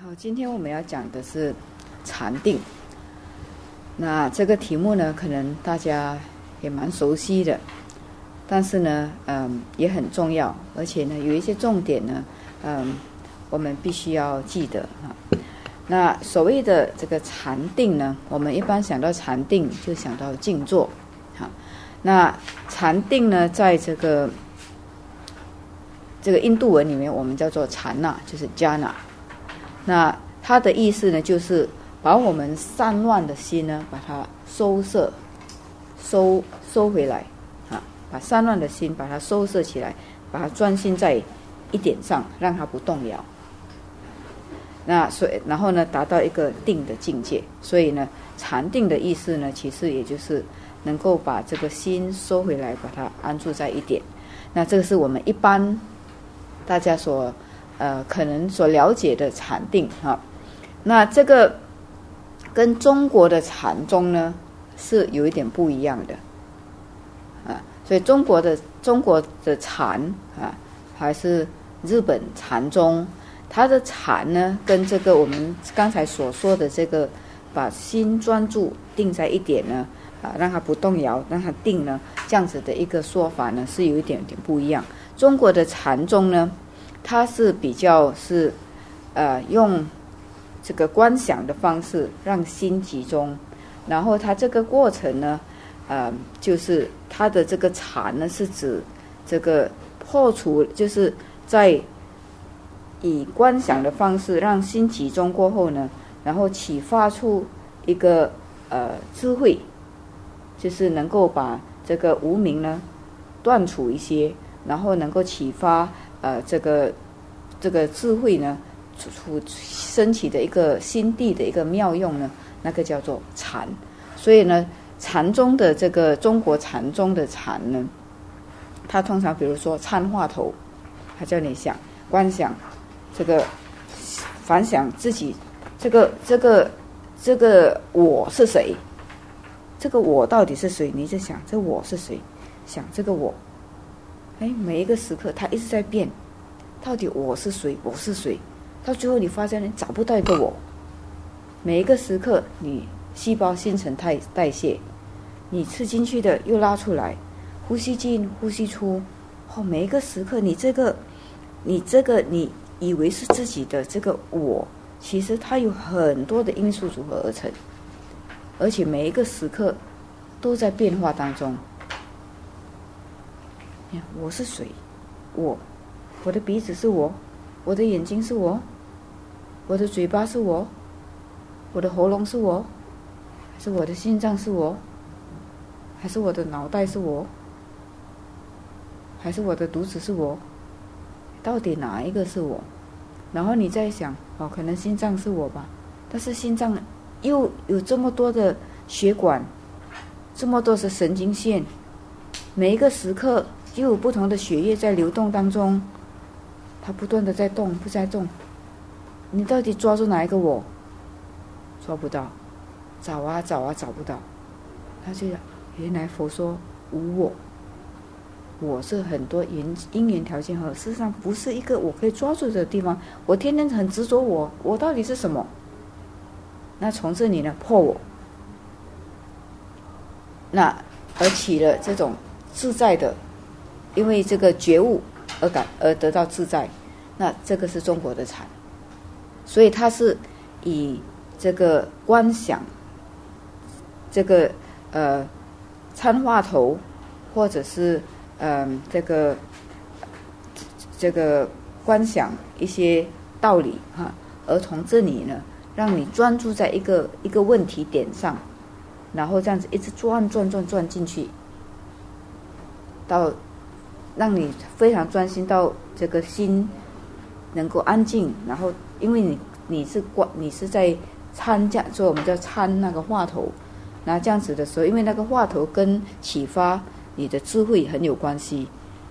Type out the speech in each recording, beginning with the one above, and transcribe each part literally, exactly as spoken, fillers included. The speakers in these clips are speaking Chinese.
好，今天我们要讲的是禅定。那这个题目呢，可能大家也蛮熟悉的，但是呢，嗯，也很重要，而且呢，有一些重点呢，嗯，我们必须要记得啊。那所谓的这个禅定呢，我们一般想到禅定就想到静坐，好，那禅定呢，在这个这个印度文里面，我们叫做禅那，就是 jhana。那它的意思呢，就是把我们散乱的心呢，把它收摄、收收回来啊，把散乱的心把它收摄起来，把它专心在一点上，让它不动摇。那所以，然后呢，达到一个定的境界。所以呢，禅定的意思呢，其实也就是能够把这个心收回来，把它安住在一点。那这个是我们一般大家所呃可能所了解的禅定哈。那这个跟中国的禅宗呢是有一点不一样的啊。所以中国的中国的禅啊，还是日本禅宗。它的禅呢，跟这个我们刚才所说的这个把心专注定在一点呢，啊，让它不动摇，让它定呢，这样子的一个说法呢，是有一点点不一样。中国的禅宗呢，它是比较是呃用这个观想的方式让心集中，然后它这个过程呢，呃，就是它的这个禅呢，是指这个破除，就是在以观想的方式让心集中过后呢，然后启发出一个呃智慧，就是能够把这个无明呢断除一些，然后能够启发呃这个这个智慧呢出升起的一个心地的一个妙用呢，那个叫做禅。所以呢，禅宗的这个中国禅宗的禅呢，它通常比如说参话头，它叫你想观想。这个反想自己，这个这个这个我是谁？这个我到底是谁？你在想这我是谁？想这个我，哎，每一个时刻它一直在变，到底我是谁？我是谁？到最后你发现你找不到一个我。每一个时刻，你细胞新陈代代谢，你吃进去的又拉出来，呼吸进呼吸出，哦，每一个时刻你这个，你这个你。以为是自己的这个我，其实它有很多的因素组合而成，而且每一个时刻都在变化当中。我是谁？我，我的鼻子是我，我的眼睛是我，我的嘴巴是我，我的喉咙是我，还是我的心脏是我，还是我的脑袋是我，还是我的肚子是我？到底哪一个是我？然后你再想，哦，可能心脏是我吧，但是心脏又有这么多的血管，这么多的神经线，每一个时刻又有不同的血液在流动当中，它不断的在动，不在动。你到底抓住哪一个我？抓不到，找啊找啊找不到。他就原来佛说无我。我是很多因因缘条件和，事实上不是一个我可以抓住的地方。我天天很执着我，我到底是什么？那从这里呢破我，那而起了这种自在的，因为这个觉悟而感而得到自在。那这个是中国的禅，所以它是以这个观想，这个呃参话头，或者是。嗯，这个这个观想一些道理哈，而从这里呢，让你专注在一个一个问题点上，然后这样子一直转转转转进去，到让你非常专心到这个心能够安静，然后因为你你是观你是在参加，所以我们叫参那个话头，那这样子的时候，因为那个话头跟启发。你的智慧很有关系，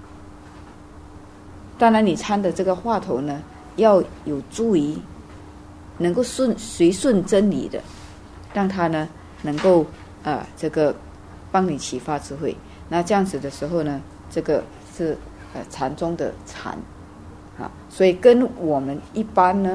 当然你参的这个话头呢，要有助于能够顺随顺真理的，让它呢能够啊、呃、这个帮你启发智慧。那这样子的时候呢，这个是呃禅宗的禅啊，所以跟我们一般呢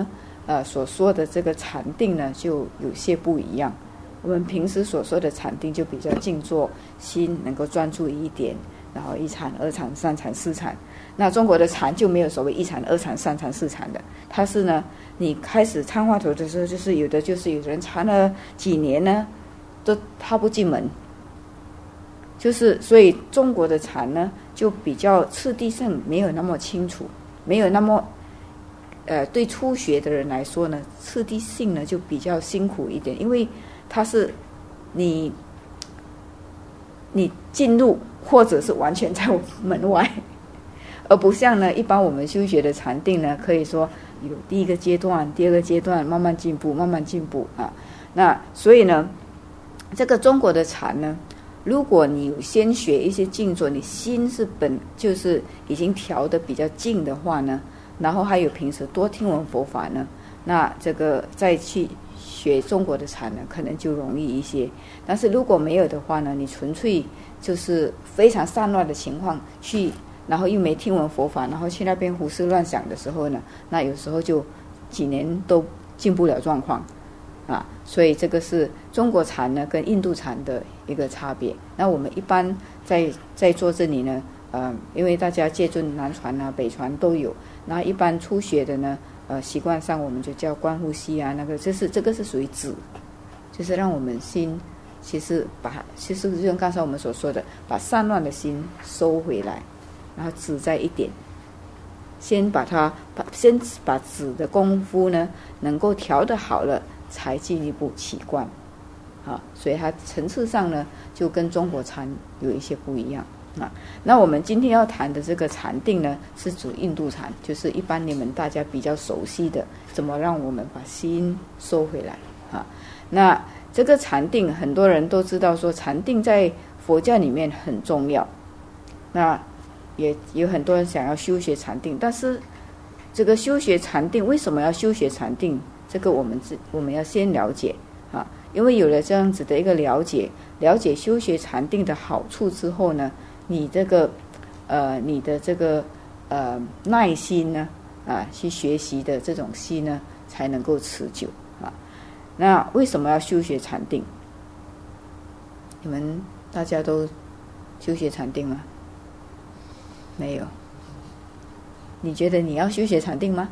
呃所说的这个禅定呢就有些不一样。我们平时所说的禅定就比较静坐，心能够专注一点，然后一禅、二禅、三禅、四禅。那中国的禅就没有所谓一禅、二禅、三禅、四禅的，它是呢，你开始参话头的时候，就是有的就是有人禅了几年呢，都踏不进门。就是所以中国的禅呢，就比较次第性没有那么清楚，没有那么呃，对初学的人来说呢，次第性呢就比较辛苦一点，因为它是你你进入或者是完全在门外，而不像呢一般我们修学的禅定呢，可以说有第一个阶段、第二个阶段，慢慢进步，慢慢进步啊。那所以呢，这个中国的禅呢，如果你有先学一些静坐，你心是本就是已经调得比较静的话呢，然后还有平时多听闻佛法呢，那这个再去学中国的禅呢，可能就容易一些。但是如果没有的话呢，你纯粹就是非常散乱的情况去，然后又没听闻佛法，然后去那边胡思乱想的时候呢，那有时候就几年都进不了状况啊。所以这个是中国禅呢跟印度禅的一个差别。那我们一般在在做这里呢，呃，因为大家戒尊南传啊、北传都有，那一般初学的呢，呃，习惯上我们就叫观呼吸啊，那个这是这个是属于止，就是让我们心其实把其实就像刚才我们所说的，把散乱的心收回来，然后止在一点，先把它把先把止的功夫呢能够调得好了，才进一步起观啊。所以它层次上呢就跟中国禅有一些不一样啊。那我们今天要谈的这个禅定呢，是指印度禅，就是一般你们大家比较熟悉的，怎么让我们把心收回来啊。那这个禅定很多人都知道说禅定在佛教里面很重要，那也有很多人想要修学禅定，但是这个修学禅定为什么要修学禅定，这个我们我们要先了解啊。因为有了这样子的一个了解，了解修学禅定的好处之后呢，你这个呃你的这个呃耐心呢啊去学习的这种心呢才能够持久啊。那为什么要修学禅定？你们大家都修学禅定吗？没有。你觉得你要修学禅定吗？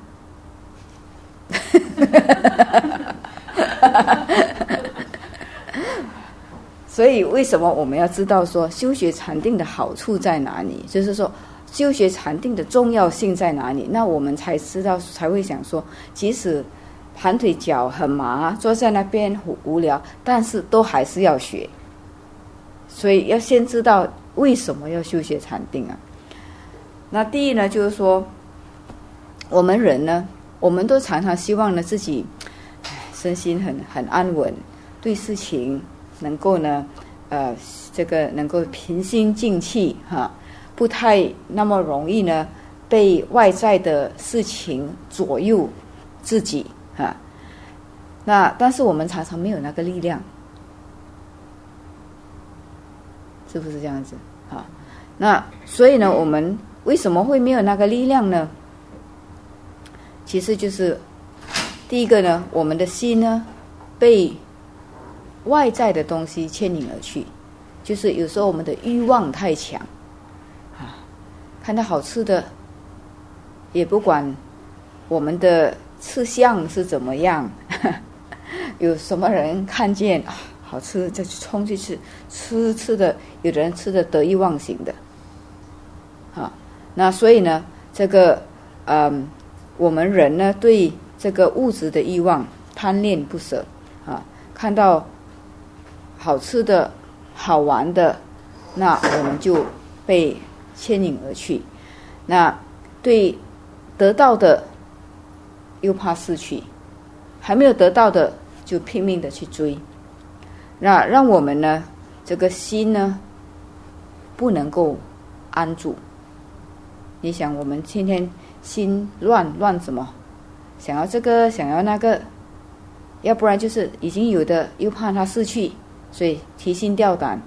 所以为什么我们要知道说修学禅定的好处在哪里，就是说修学禅定的重要性在哪里，那我们才知道，才会想说即使盘腿脚很麻，坐在那边无聊，但是都还是要学。所以要先知道为什么要修学禅定啊。那第一呢，就是说我们人呢，我们都常常希望呢自己身心很很安稳，对事情能够呢呃这个能够平心静气哈，不太那么容易呢被外在的事情左右自己哈。那但是我们常常没有那个力量，是不是这样子啊？那所以呢，我们为什么会没有那个力量呢？其实就是第一个呢，我们的心呢被外在的东西牵引而去，就是有时候我们的欲望太强啊，看到好吃的也不管我们的吃相是怎么样，有什么人看见啊好吃就去冲去吃，吃吃的有的人吃的得意忘形的啊。那所以呢，这个嗯，我们人呢对这个物质的欲望贪恋不舍啊，看到好吃的好玩的，那我们就被牵引而去。那对得到的又怕失去，还没有得到的就拼命的去追，那让我们呢这个心呢不能够安住。你想我们天天心乱乱什么，想要这个想要那个，要不然就是已经有的又怕它失去，所以提心吊胆，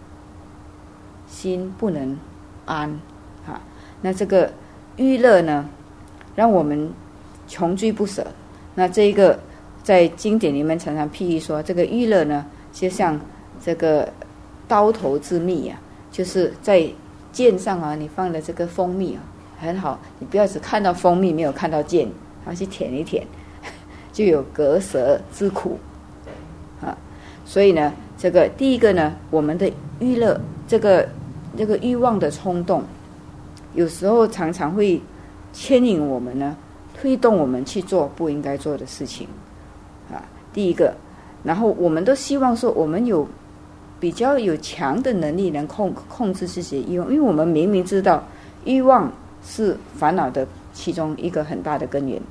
心不能安啊。那这个欲乐呢让我们穷追不舍， 那这一个在经典里面常常譬喻说，这个欲乐呢，就像这个刀头之蜜啊，就是在剑上啊，你放的这个蜂蜜啊，很好，你不要只看到蜂蜜，没有看到剑，然后去舔一舔，就有割舌之苦啊。所以呢，这个第一个呢，我们的欲乐，这个这个欲望的冲动，有时候常常会牵引我们呢，推动我们去做不应该做的事情啊。第一个，然后我们都希望说，我们有比较有强的能力，能控控制自己的欲望，因为我们明明知道欲望是烦恼的其中一个很大的根源。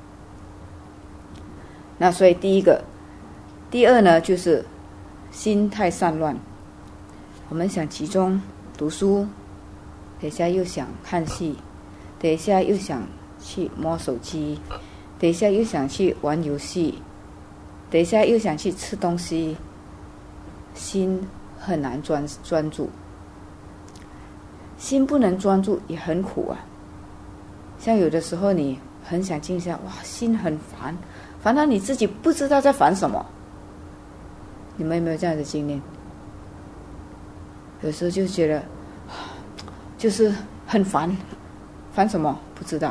那所以第一个，第二呢，就是心太散乱，我们想集中读书，等一下又想看戏，等一下又想去摸手机，等一下又想去玩游戏，等一下又想去吃东西，心很难专专注，心不能专注也很苦啊。像有的时候你很想静下，哇，心很烦，烦到你自己不知道在烦什么。你们有没有这样的经验？有时候就觉得就是很烦，烦什么不知道。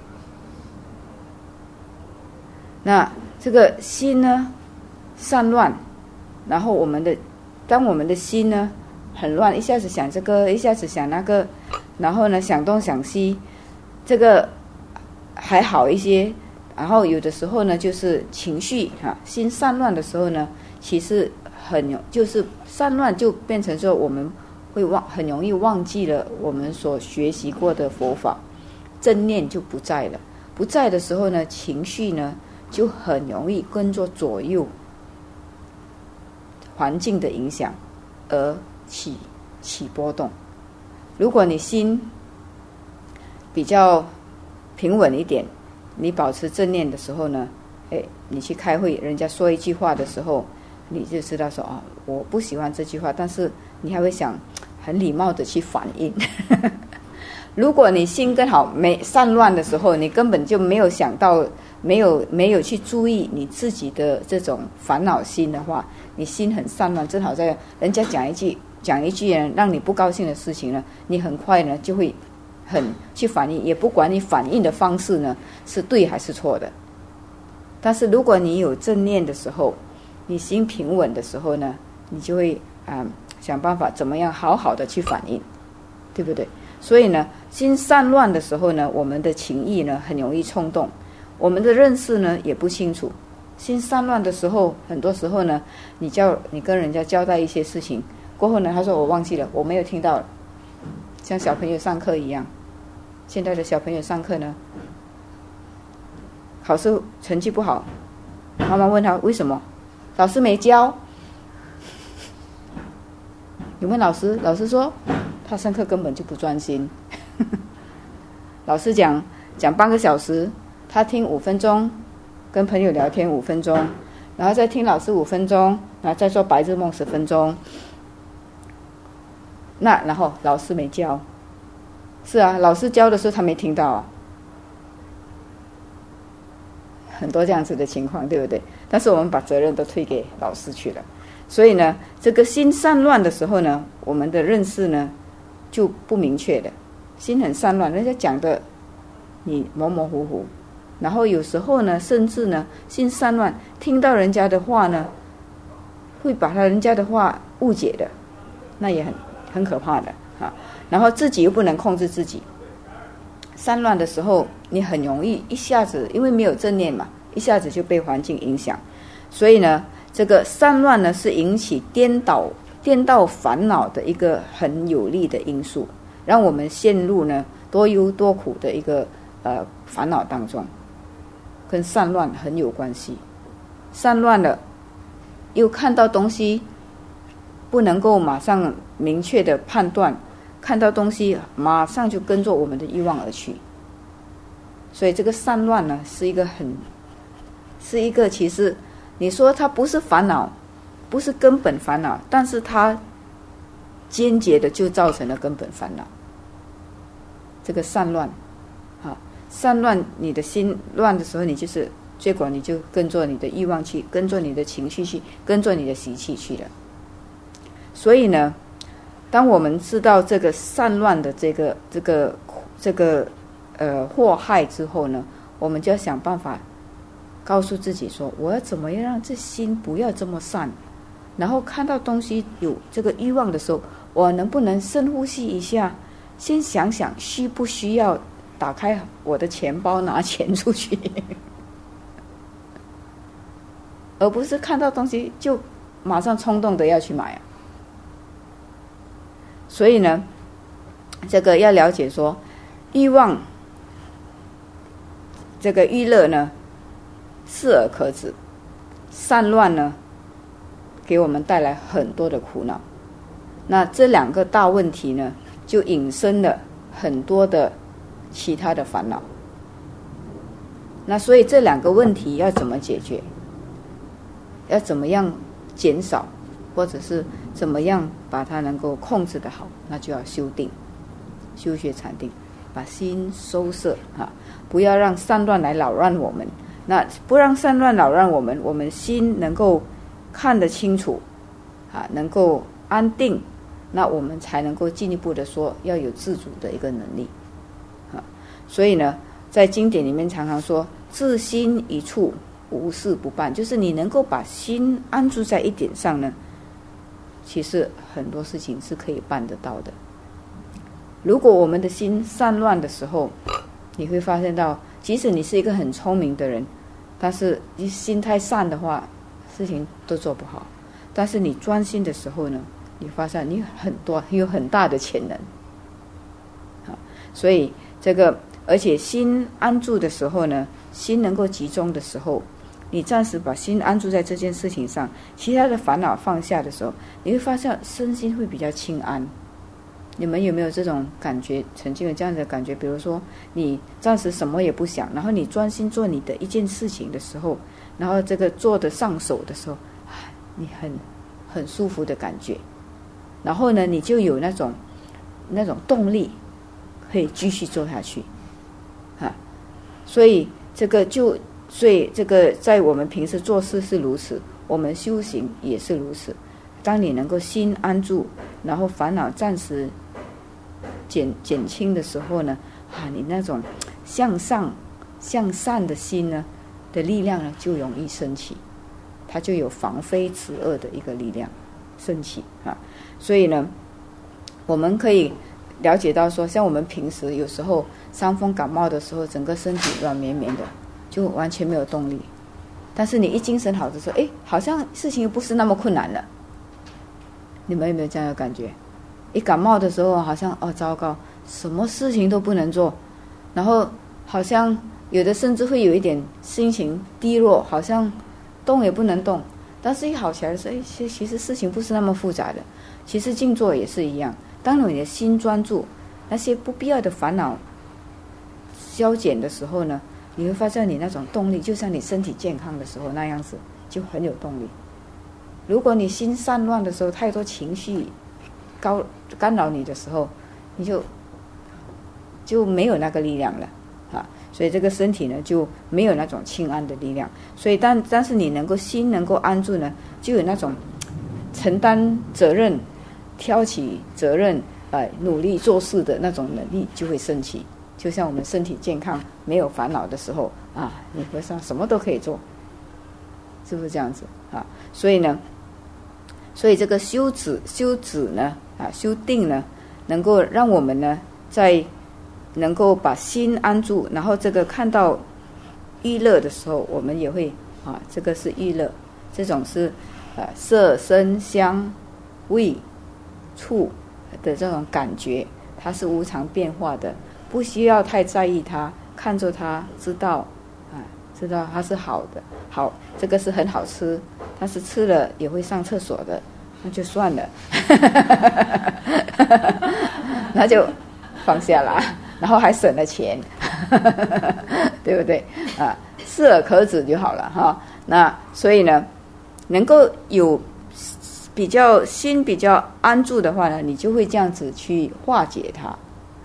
那这个心呢散乱，然后我们的当我们的心呢很乱，一下子想这个，一下子想那个，然后呢想东想西，这个还好一些。然后有的时候呢，就是情绪啊，心散乱的时候呢，其实很就是散乱，就变成说我们会忘，很容易忘记了我们所学习过的佛法，正念就不在了。不在的时候呢，情绪呢就很容易跟着左右环境的影响而起起波动。如果你心比较平稳一点，你保持正念的时候呢，哎，你去开会，人家说一句话的时候，你就知道说啊、哦，我不喜欢这句话，但是你还会想很礼貌的去反应。如果你心刚好没散乱的时候，你根本就没有想到，没有没有去注意你自己的这种烦恼心的话，你心很散乱，正好在人家讲一句讲一句让你不高兴的事情呢，你很快呢就会很去反应，也不管你反应的方式呢是对还是错的。但是如果你有正念的时候，你心平稳的时候呢，你就会啊、嗯、想办法怎么样好好的去反应，对不对？所以呢，心散乱的时候呢，我们的情意呢很容易冲动，我们的认识呢也不清楚。心散乱的时候，很多时候呢，你叫你跟人家交代一些事情过后呢，他说我忘记了，我没有听到了，像小朋友上课一样。现在的小朋友上课呢，考试成绩不好，妈妈问他为什么，老师没教。你问老师，老师说他上课根本就不专心。老师讲讲半个小时，他听五分钟，跟朋友聊天五分钟，然后再听老师五分钟，然后再做白日梦十分钟。那然后老师没教，是啊，老师教的时候他没听到啊，很多这样子的情况，对不对？但是我们把责任都推给老师去了。所以呢，这个心散乱的时候呢，我们的认识呢就不明确的，心很散乱，人家讲的你模模糊糊，然后有时候呢，甚至呢心散乱，听到人家的话呢，会把他人家的话误解的，那也很很可怕的啊。然后自己又不能控制自己，散乱的时候，你很容易一下子，因为没有正念嘛，一下子就被环境影响。所以呢，这个散乱呢是引起颠倒颠倒烦恼的一个很有力的因素，让我们陷入呢多忧多苦的一个呃烦恼当中，跟散乱很有关系。散乱了，又看到东西不能够马上明确的判断，看到东西马上就跟着我们的欲望而去。所以这个散乱呢是一个很是一个其实你说它不是烦恼，不是根本烦恼，但是它间接的就造成了根本烦恼。这个散乱啊，散乱，你的心乱的时候，你就是结果你就跟着你的欲望去，跟着你的情绪去，跟着你的习气去了。所以呢，当我们知道这个散乱的这个这个这个呃祸害之后呢，我们就要想办法告诉自己说，我要怎么样让这心不要这么散，然后看到东西有这个欲望的时候，我能不能深呼吸一下，先想想需不需要打开我的钱包拿钱出去而不是看到东西就马上冲动的要去买啊。所以呢，这个要了解说，欲望这个欲乐呢适而可止，散乱呢给我们带来很多的苦恼。那这两个大问题呢，就引申了很多的其他的烦恼。那所以这两个问题要怎么解决，要怎么样减少，或者是怎么样把它能够控制得好，那就要修定，修学禅定，把心收摄啊，不要让散乱来扰乱我们。那不让散乱扰乱我们，我们心能够看得清楚啊，能够安定，那我们才能够进一步的说要有自主的一个能力啊。所以呢，在经典里面常常说，自心一处，无事不办，就是你能够把心安住在一点上呢，其实很多事情是可以办得到的。如果我们的心散乱的时候，你会发现到，即使你是一个很聪明的人，但是你心太散的话，事情都做不好。但是你专心的时候呢，你发现你很多有很大的潜能啊。所以这个，而且心安住的时候呢，心能够集中的时候，你暂时把心安住在这件事情上，其他的烦恼放下的时候，你会发现身心会比较清安。你们有没有这种感觉？曾经有这样的感觉？比如说，你暂时什么也不想，然后你专心做你的一件事情的时候，然后这个做得上手的时候，你很很舒服的感觉。然后呢，你就有那种那种动力，可以继续做下去，啊，所以这个就所以这个在我们平时做事是如此，我们修行也是如此。当你能够心安住，然后烦恼暂时减减轻的时候呢，啊，你那种向上向善的心呢的力量呢就容易升起，它就有防非止恶的一个力量升起啊。所以呢，我们可以了解到说，像我们平时有时候伤风感冒的时候，整个身体软绵绵的，就完全没有动力。但是你一精神好的时候，哎，好像事情又不是那么困难了。你们有没有这样的感觉？一感冒的时候，好像哦糟糕，什么事情都不能做，然后好像有的甚至会有一点心情低落，好像动也不能动。但是一好起来的时候，哎，其其实事情不是那么复杂的。其实静坐也是一样，当你的心专注，那些不必要的烦恼消减的时候呢，你会发现你那种动力，就像你身体健康的时候那样子，就很有动力。如果你心散乱的时候，太多情绪高干扰你的时候，你就就没有那个力量了啊。所以这个身体呢就没有那种清安的力量。所以但但是你能够心能够安住呢，就有那种承担责任、挑起责任、呃努力做事的那种能力就会升起。就像我们身体健康、没有烦恼的时候啊，你和尚什么都可以做，是不是这样子啊？所以呢。所以这个修止修止呢，啊，修定呢，能够让我们呢，在能够把心安住，然后这个看到欲乐的时候，我们也会啊，这个是欲乐，这种是呃色声香味触的这种感觉，它是无常变化的，不需要太在意它，看着它，知道啊，知道它是好的，好，这个是很好吃。但是吃了也会上厕所的，那就算了那就放下了，然后还省了钱对不对啊？适而可止就好了哈。那所以呢，能够有比较心比较安住的话呢，你就会这样子去化解它啊，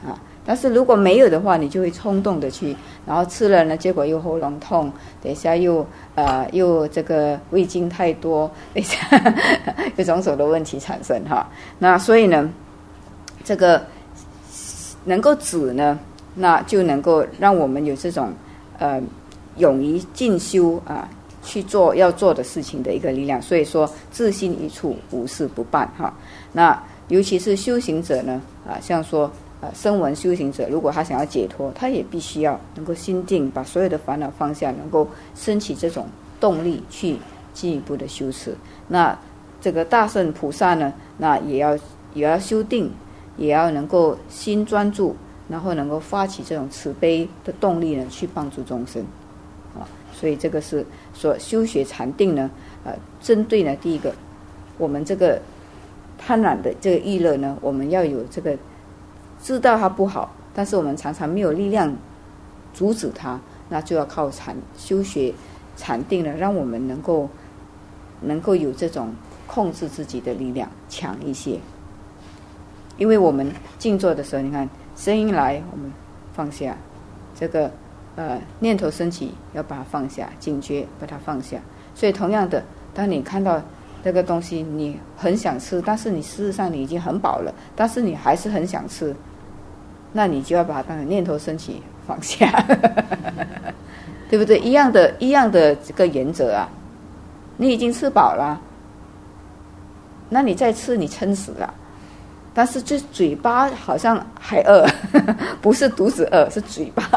但是如果没有的话，你就会冲动的去，然后吃了呢，结果又喉咙痛，等一下又呃又这个味精太多，等一下有种种的问题产生哈。那所以呢，这个能够止呢，那就能够让我们有这种呃勇于进修啊，去做要做的事情的一个力量。所以说，自心一处，无事不办哈。那尤其是修行者呢，啊，像说。呃，声闻修行者，如果他想要解脱，他也必须要能够心定，把所有的烦恼放下，能够升起这种动力去进一步的修持。那这个大圣菩萨呢，那也要也要修定，也要能够心专注，然后能够发起这种慈悲的动力呢，去帮助众生啊。所以这个是说修学禅定呢，呃，针对呢第一个，我们这个贪婪的这个欲乐呢，我们要有这个。知道它不好，但是我们常常没有力量阻止它，那就要靠禅修学禅定呢，让我们能够能够有这种控制自己的力量强一些。因为我们静坐的时候，你看声音来，我们放下；这个呃念头升起，要把它放下，警觉把它放下。所以同样的，当你看到这个东西你很想吃，但是你事实上你已经很饱了，但是你还是很想吃，那你就要把它当成念头升起放下对不对？一样的一样的这个原则啊，你已经吃饱了，那你再吃你撑死了，但是这嘴巴好像还饿不是肚子饿，是嘴巴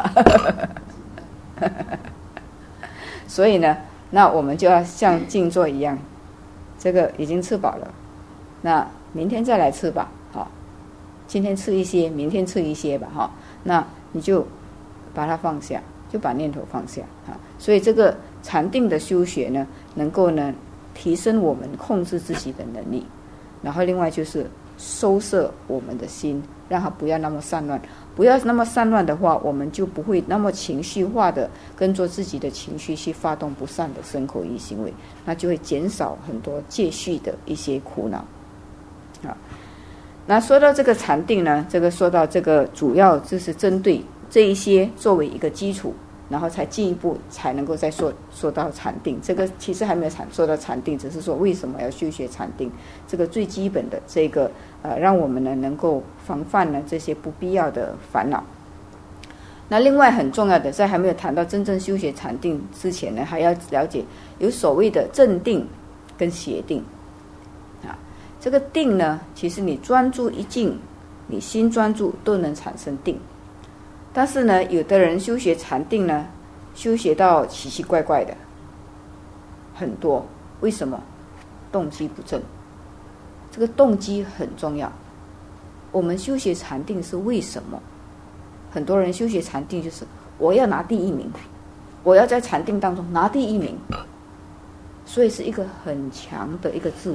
所以呢，那我们就要像静坐一样，这个已经吃饱了，那明天再来吃吧，好，今天吃一些，明天吃一些吧，哈，那你就把它放下，就把念头放下啊。所以这个禅定的修学呢，能够呢提升我们控制自己的能力，然后另外就是收摄我们的心，让它不要那么散乱。不要那么散乱的话，我们就不会那么情绪化的跟着自己的情绪去发动不善的身口意行为，那就会减少很多戒续的一些苦恼啊。那说到这个禅定呢，这个说到这个主要就是针对这一些作为一个基础，然后才进一步才能够再说说到禅定。这个其实还没有禅说到禅定，只是说为什么要修学禅定，这个最基本的这个呃，让我们呢能够防范呢这些不必要的烦恼。那另外很重要的，在还没有谈到真正修学禅定之前呢，还要了解有所谓的正定跟邪定啊。这个定呢，其实你专注一静，你心专注都能产生定。但是呢，有的人修学禅定呢，修学到奇奇怪怪的很多。为什么？动机不正。这个动机很重要。我们修学禅定是为什么？很多人修学禅定就是我要拿第一名，我要在禅定当中拿第一名，所以是一个很强的一个自我。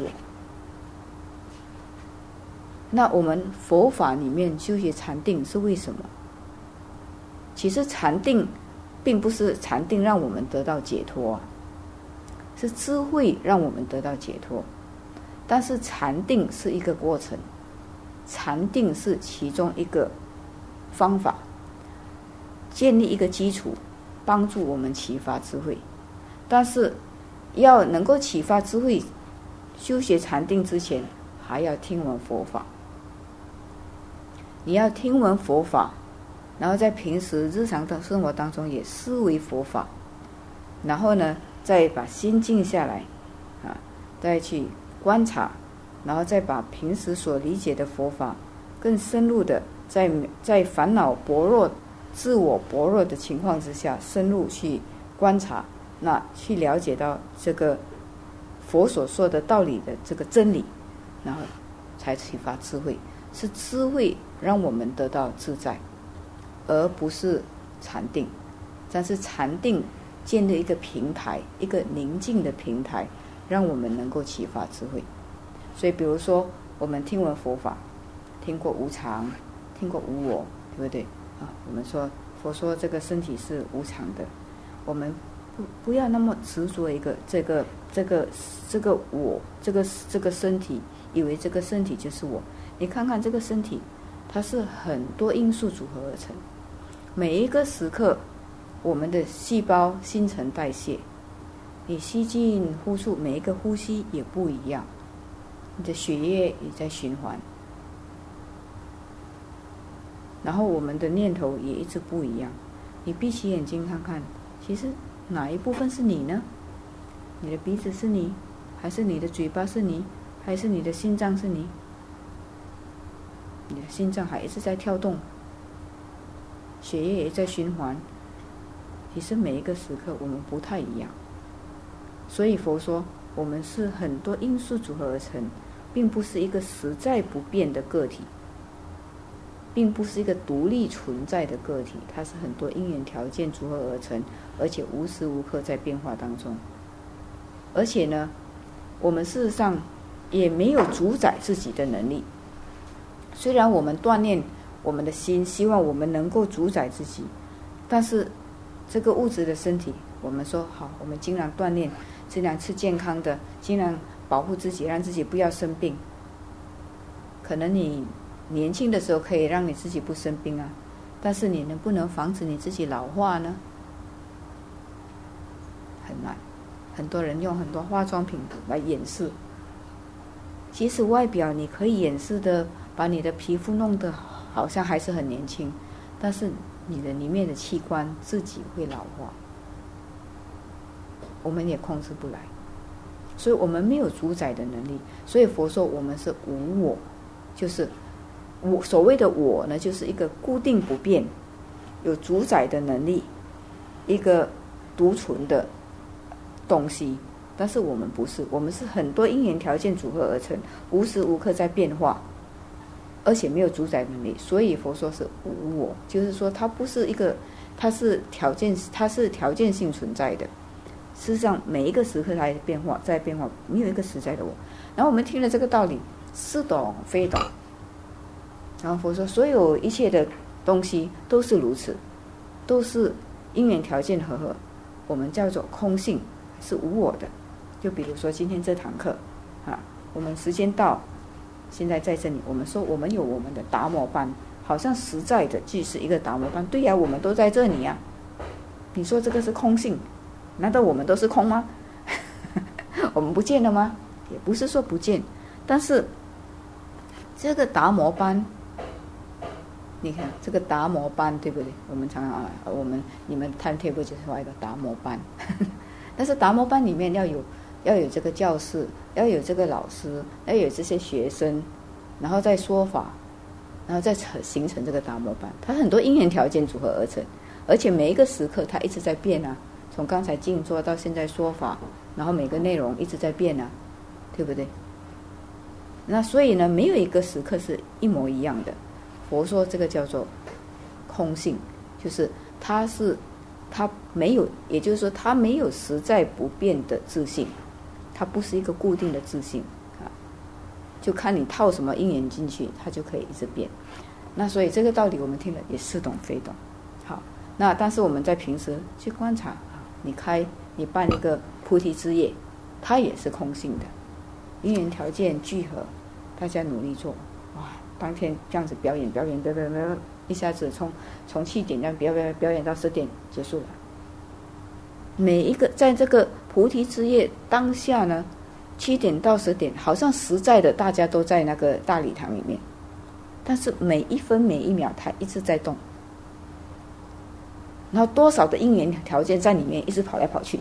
那我们佛法里面修学禅定是为什么？其实禅定并不是禅定让我们得到解脱啊，是智慧让我们得到解脱。但是禅定是一个过程，禅定是其中一个方法，建立一个基础，帮助我们启发智慧。但是要能够启发智慧，修学禅定之前还要听闻佛法。你要听闻佛法，然后在平时日常的生活当中也思维佛法，然后呢再把心静下来啊，再去观察，然后再把平时所理解的佛法更深入的在在烦恼薄弱、自我薄弱的情况之下深入去观察，那去了解到这个佛所说的道理的这个真理，然后才启发智慧。是智慧让我们得到自在，而不是禅定。但是禅定建立一个平台，一个宁静的平台，让我们能够启发智慧。所以比如说我们听闻佛法，听过无常，听过无我，对不对啊？我们说佛说这个身体是无常的，我们不不要那么执着一个这个这个这个我这个这个身体，以为这个身体就是我。你看看这个身体， 它是很多因素组合而成。每一个时刻，我们的细胞新陈代谢，你吸进呼出，每一个呼吸也不一样，你的血液也在循环，然后我们的念头也一直不一样。你闭起眼睛看看，其实哪一部分是你呢？你的鼻子是你，还是你的嘴巴是你，还是你的心脏是你？你的心脏还一直在跳动，血液也在循环。其实每一个时刻我们不太一样，所以佛说我们是很多因素组合而成，并不是一个实在不变的个体，并不是一个独立存在的个体，它是很多因缘条件组合而成，而且无时无刻在变化当中。而且呢，我们事实上也没有主宰自己的能力。虽然我们锻炼我们的心，希望我们能够主宰自己，但是这个物质的身体，我们说好，我们尽量锻炼，尽量吃健康的，尽量保护自己，让自己不要生病。可能你年轻的时候可以让你自己不生病啊，但是你能不能防止你自己老化呢？很难。很多人用很多化妆品来掩饰，即使外表你可以掩饰的，把你的皮肤弄得好像还是很年轻，但是你的里面的器官自己会老化，我们也控制不来，所以我们没有主宰的能力。所以佛说我们是无我，就是我所谓的我呢，就是一个固定不变、有主宰的能力，一个独存的东西。但是我们不是，我们是很多因缘条件组合而成，无时无刻在变化，而且没有主宰能力。所以佛说是无我，就是说它不是一个，它是条件，它是条件性存在的。事实上每一个时刻它在变化，在变化，没有一个实在的我。然后我们听了这个道理，似懂非懂。然后佛说所有一切的东西都是如此，都是因缘条件合合，我们叫做空性，是无我的。就比如说今天这堂课啊，我们时间到，现在在这里，我们说我们有我们的达摩班，好像实在的既是一个达摩班。对呀、啊，我们都在这里呀、啊。你说这个是空性，难道我们都是空吗？我们不见了吗？也不是说不见，但是这个达摩班，你看这个达摩班对不对？我们常常啊，我们你们看 table 就是画一个达摩班，但是达摩班里面要有要有这个教室，要有这个老师，要有这些学生，然后再说法，然后再形成这个达摩班。它很多因缘条件组合而成，而且每一个时刻它一直在变啊。从刚才静坐到现在说法，然后每个内容一直在变啊，对不对？那所以呢，没有一个时刻是一模一样的。佛说这个叫做空性，就是它是它没有，也就是说它没有实在不变的自性，它不是一个固定的自性啊，就看你套什么因缘进去，它就可以一直变。那所以这个道理我们听了也似懂非懂。好，那但是我们在平时去观察，你开你办一个菩提之夜，它也是空性的，因缘条件聚合，大家努力做，哇，当天这样子表演表演表演表演，一下子从从七点这样表演表演到十点结束了。每一个在这个菩提之夜当下呢，七点到十点，好像实在的大家都在那个大礼堂里面，但是每一分每一秒它一直在动，然后多少的因缘条件在里面一直跑来跑去，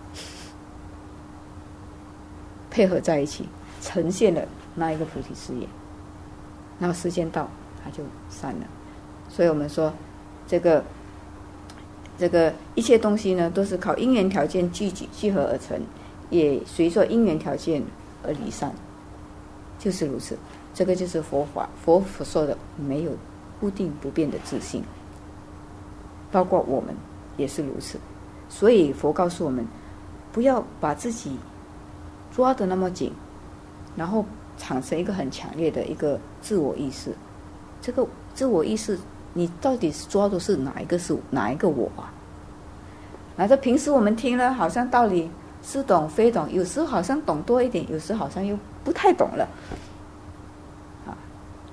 配合在一起，呈现了那一个菩提事业。然后时间到，它就散了。所以我们说，这个这个一切东西呢，都是靠因缘条件聚集聚合而成，也随着因缘条件而离散，就是如此。这个就是佛法，佛佛说的没有固定不变的自性，包括我们也是如此。所以佛告诉我们，不要把自己抓得那么紧，然后产生一个很强烈的一个自我意识。这个自我意识，你到底是抓的是哪一个是哪一个我啊？那这平时我们听了，好像道理似懂非懂，有时好像懂多一点，有时好像又不太懂了。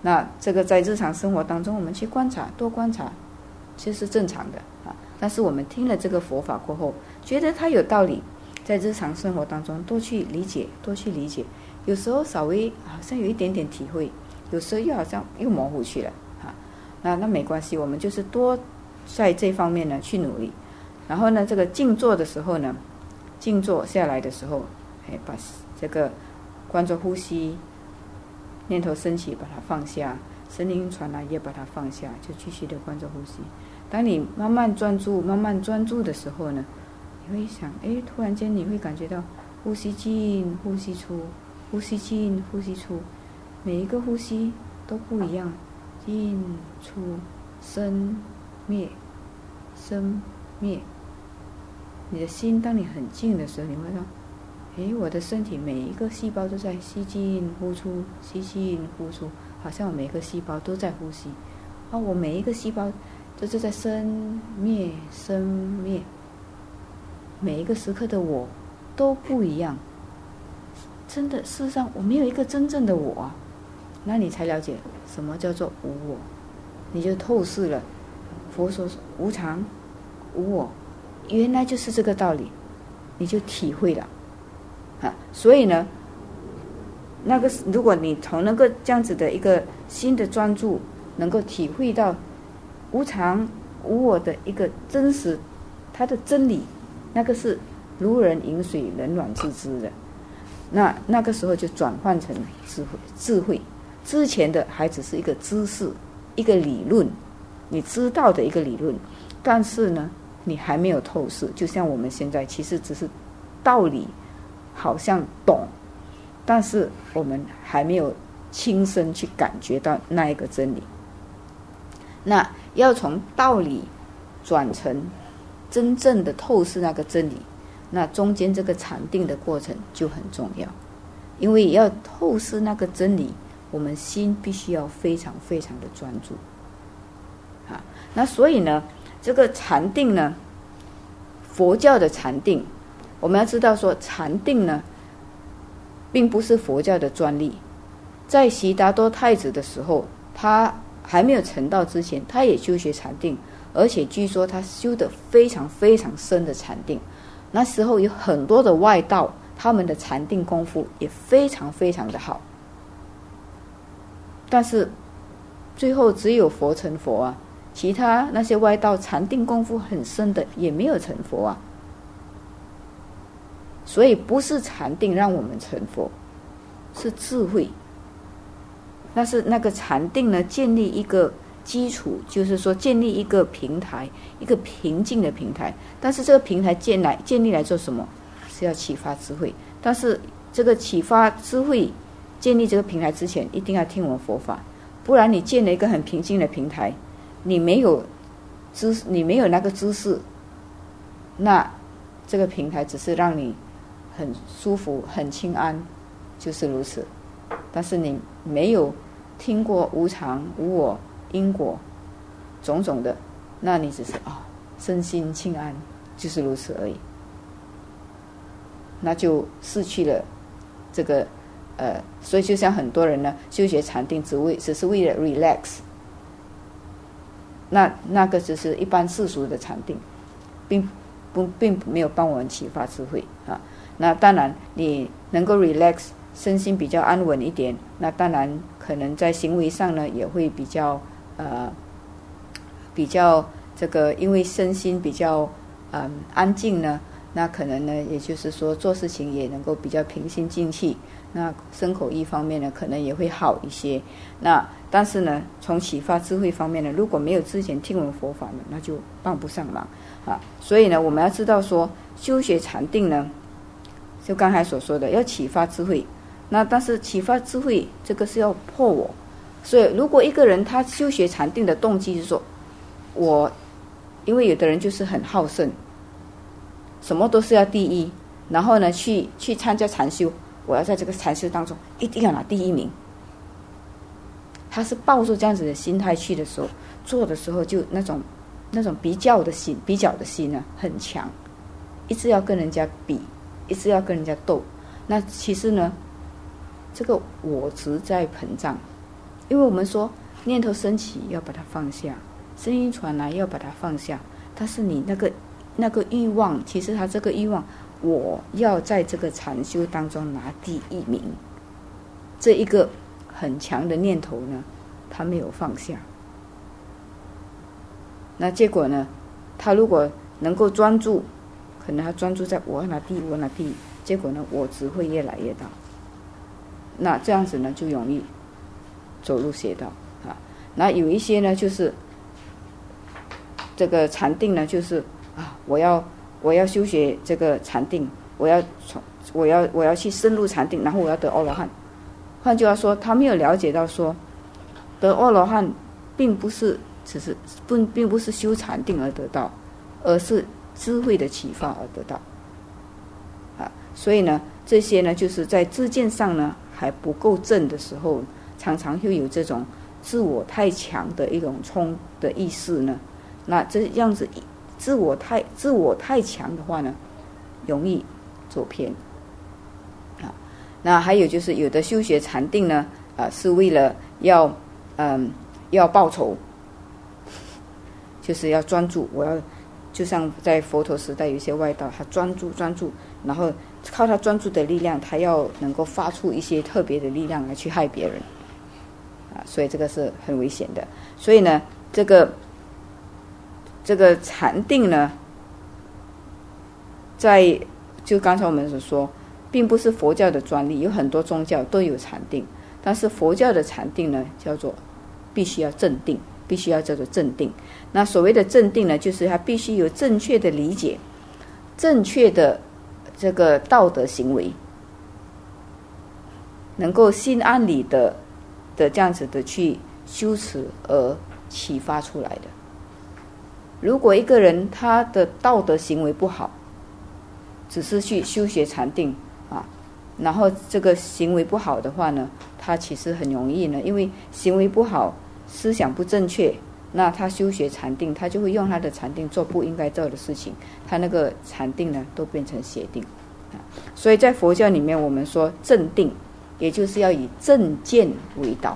那这个在日常生活当中，我们去观察，多观察，其实是正常的啊。但是我们听了这个佛法过后，觉得它有道理，在日常生活当中多去理解，多去理解。有时候稍微好像有一点点体会，有时候又好像又模糊去了啊。那那没关系，我们就是多在这方面呢去努力。然后呢，这个静坐的时候呢，静坐下来的时候，哎，把这个关注呼吸，念头升起把它放下，声音传来也把它放下，就继续的关注呼吸。当你慢慢专注慢慢专注的时候呢，你会想，哎，突然间你会感觉到呼吸进呼吸出，呼吸进呼吸出，每一个呼吸都不一样，进出生灭生灭。你的心当你很静的时候，你会说，诶，我的身体每一个细胞都在吸进呼出，吸进呼出，好像我每一个细胞都在呼吸，啊，我每一个细胞都是在生灭生灭，每一个时刻的我都不一样。真的，事实上我没有一个真正的我啊，那你才了解什么叫做无我，你就透视了佛说无常无我，原来就是这个道理，你就体会了啊。所以呢，那个如果你从那个这样子的一个新的专注，能够体会到无常无我的一个真实，它的真理，那个是如人饮水，冷暖自知的。那那个时候就转换成智慧，智慧之前的还只是一个知识，一个理论，你知道的一个理论，但是呢，你还没有透视。就像我们现在其实只是道理好像懂，但是我们还没有亲身去感觉到那一个真理。那要从道理转成真正的透视那个真理，那中间这个禅定的过程就很重要。因为要透视那个真理，我们心必须要非常非常的专注啊。那所以呢，这个禅定呢，佛教的禅定，我们要知道说，禅定呢并不是佛教的专利。在悉达多太子的时候，他还没有成道之前，他也修学禅定，而且据说他修得非常非常深的禅定。那时候有很多的外道，他们的禅定功夫也非常非常的好，但是最后只有佛成佛啊，其他那些外道禅定功夫很深的也没有成佛啊。所以不是禅定让我们成佛，是智慧。但是那个禅定呢，建立一个基础，就是说建立一个平台，一个平静的平台。但是这个平台建来建立来做什么？是要启发智慧。但是这个启发智慧建立这个平台之前，一定要听我们佛法，不然你建了一个很平静的平台，你没有知你没有那个知识，那这个平台只是让你很舒服很清安，就是如此。但是你没有听过无常无我因果种种的，那你只是啊、哦、身心清安，就是如此而已，那就失去了这个呃，所以就像很多人呢修学禅定只为只是为了 relax， 那那个只是一般世俗的禅定，并不并没有帮我们启发智慧啊。那当然你能够 relax， 身心比较安稳一点，那当然可能在行为上呢也会比较呃比较这个，因为身心比较嗯安静呢，那可能呢也就是说做事情也能够比较平心静气，那身口意方面呢可能也会好一些。那但是呢从启发智慧方面呢，如果没有之前听闻佛法呢，那就帮不上忙啊。所以呢我们要知道说，修学禅定呢，就刚才所说的要启发智慧，那但是启发智慧这个是要破我。所以如果一个人他修学禅定的动机是说，我因为有的人就是很好胜，什么都是要第一，然后呢去去参加禅修，我要在这个禅修当中一定要拿第一名，他是抱着这样子的心态去的时候，做的时候就那种那种比较的心比较的心呢很强，一直要跟人家比，一直要跟人家斗。那其实呢这个我执在膨胀， 因为我们说念头升起要把它放下，声音传来要把它放下，但是你那个那个欲望，其实他这个欲望，我要在这个禅修当中拿第一名，这一个很强的念头呢，他没有放下。那结果呢，他如果能够专注，可能他专注在我要拿第一，我要拿第一，结果呢，我只会越来越大。那这样子呢，就容易走入邪道啊。那有一些呢，就是这个禅定呢，就是啊，我要我要修学这个禅定，我要从我要我要去深入禅定，然后我要得阿罗汉。换句话说，他没有了解到说，得阿罗汉并不是只是不并不是修禅定而得到，而是智慧的启发而得到啊。所以呢，这些呢，就是在知见上呢还不够正的时候，常常会有这种自我太强的一种冲的意识呢。那这样子自我太自我太强的话呢，容易走偏啊。那还有就是有的修学禅定呢，啊，是为了要嗯要报仇，就是要专注，我要就像在佛陀时代有一些外道，他专注专注，然后靠他专注的力量，他要能够发出一些特别的力量来去害别人啊，所以这个是很危险的。所以呢，这个这个禅定呢，在就刚才我们所说，并不是佛教的专利，有很多宗教都有禅定，但是佛教的禅定呢，叫做必须要正定，必须要叫做正定。那所谓的正定呢，就是他必须有正确的理解，正确的这个道德行为，能够心安理得的这样子的去修持而启发出来的。如果一个人他的道德行为不好，只是去修学禅定啊，然后这个行为不好的话呢，他其实很容易呢，因为行为不好，思想不正确，那他修学禅定，他就会用他的禅定做不应该做的事情，他那个禅定呢都变成邪定啊。所以在佛教里面，我们说正定，也就是要以正见为导，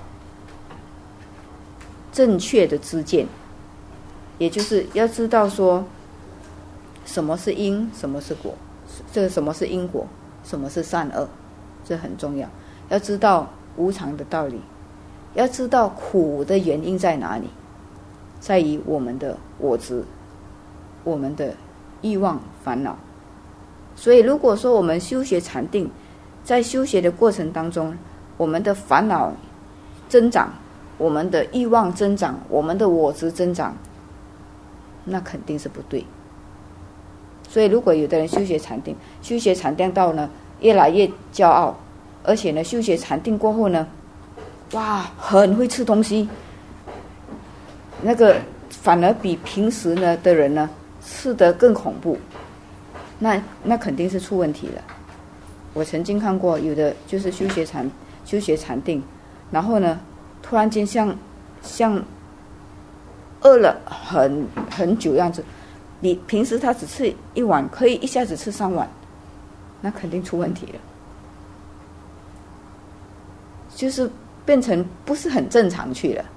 正确的知见，也就是要知道说什么是因，什么是果，这个什么是因果，什么是善恶，这很重要。要知道无常的道理，要知道苦的原因在哪里，在于我们的我执，我们的欲望烦恼。所以如果说我们修学禅定，在修学的过程当中，我们的烦恼增长，我们的欲望增长，我们的我执增长，那肯定是不对。所以如果有的人修学禅定，修学禅定到呢越来越骄傲，而且呢修学禅定过后呢，哇，很会吃东西，那个反而比平时呢的人呢吃得更恐怖，那那肯定是出问题了。我曾经看过有的就是修学禅修学禅定，然后呢突然间像像饿了很很久样子，你平时他只吃一碗，可以一下子吃三碗，那肯定出问题了，就是变成不是很正常去了。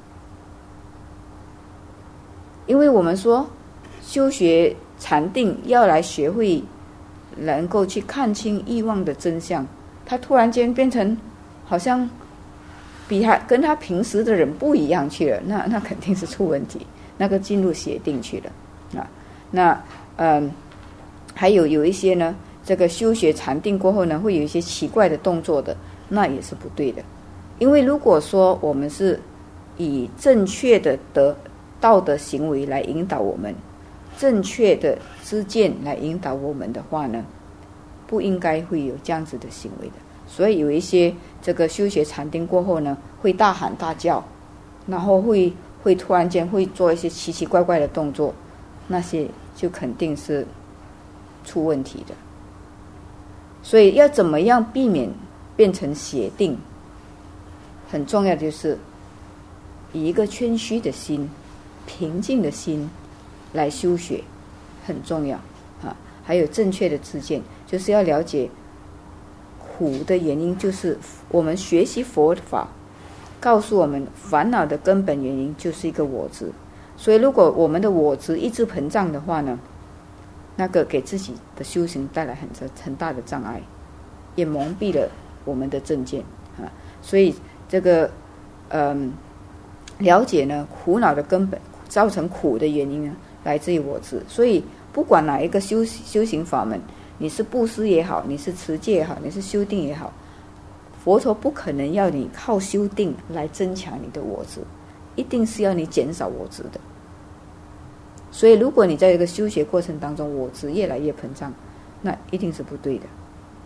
因为我们说修学禅定要来学会能够去看清欲望的真相，他突然间变成好像比他跟他平时的人不一样去了，那那肯定是出问题，那个进入邪定去了啊。那嗯，还有有一些呢，这个修学禅定过后呢，会有一些奇怪的动作的，那也是不对的。因为如果说我们是以正确的德道德行为来引导我们，正确的知见来引导我们的话呢，不应该会有这样子的行为的。所以有一些这个修学禅定过后呢，会大喊大叫，然后会会突然间会做一些奇奇怪怪的动作，那些就肯定是出问题的。所以要怎么样避免变成邪定，很重要的就是以一个谦虚的心、平静的心来修学，很重要啊。还有正确的知见，就是要了解苦的原因，就是我们学习佛法告诉我们烦恼的根本原因就是一个我执。所以如果我们的我执一直膨胀的话呢，那个给自己的修行带来很很大的障碍，也蒙蔽了我们的正见啊。所以这个嗯，了解呢苦恼的根本，造成苦的原因呢来自于我执。所以不管哪一个修修行法门，你是布施也好，你是持戒也好，你是修定也好，佛陀不可能要你靠修定来增强你的我执，一定是要你减少我执的。所以如果你在一个修学过程当中我执越来越膨胀，那一定是不对的。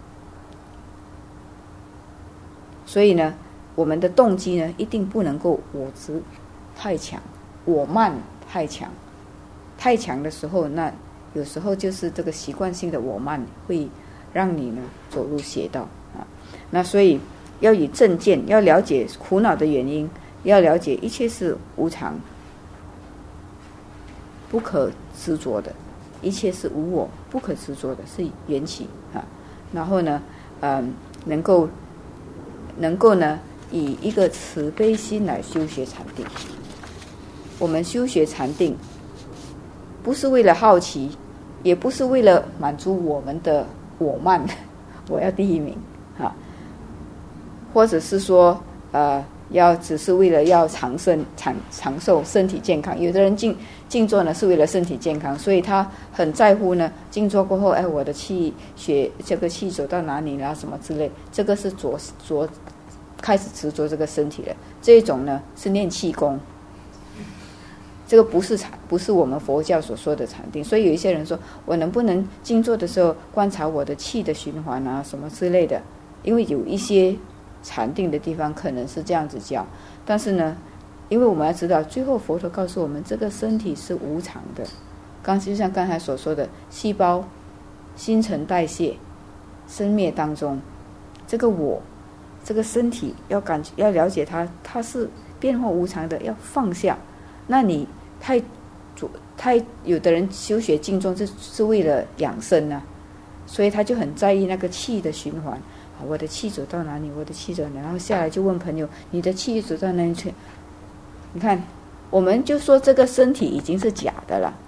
所以呢我们的动机呢一定不能够我执太强，我慢太强。太强的时候，那有时候就是这个习惯性的我慢会让你呢走入邪道啊。那所以要以正见，要了解苦恼的原因，要了解一切是无常不可执着的，一切是无我不可执着的，是缘起啊。然后呢嗯，能够能够呢以一个慈悲心来修学禅定。我们修学禅定不是为了好奇，也不是为了满足我们的我慢，我要第一名啊，或者是说呃要只是为了要长生长长寿身体健康。有的人静静坐呢是为了身体健康，所以他很在乎呢静坐过后，哎，我的气血这个气走到哪里啦什么之类，这个是着着开始执着这个身体了。这种呢是练气功，这个不是禅，不是我们佛教所说的禅定。所以有一些人说，我能不能静坐的时候观察我的气的循环啊什么之类的，因为有一些禅定的地方可能是这样子教。但是呢因为我们要知道，最后佛陀告诉我们这个身体是无常的，刚就像刚才所说的，细胞新陈代谢生灭当中，这个我这个身体要感觉要了解它，它是变化无常的，要放下。那你太太有的人修学静坐是为了养生啊，所以他就很在意那个气的循环，我的气走到哪里，我的气走到哪里，然后下来就问朋友，你的气走到哪里去？你看我们就说这个身体已经是假的了，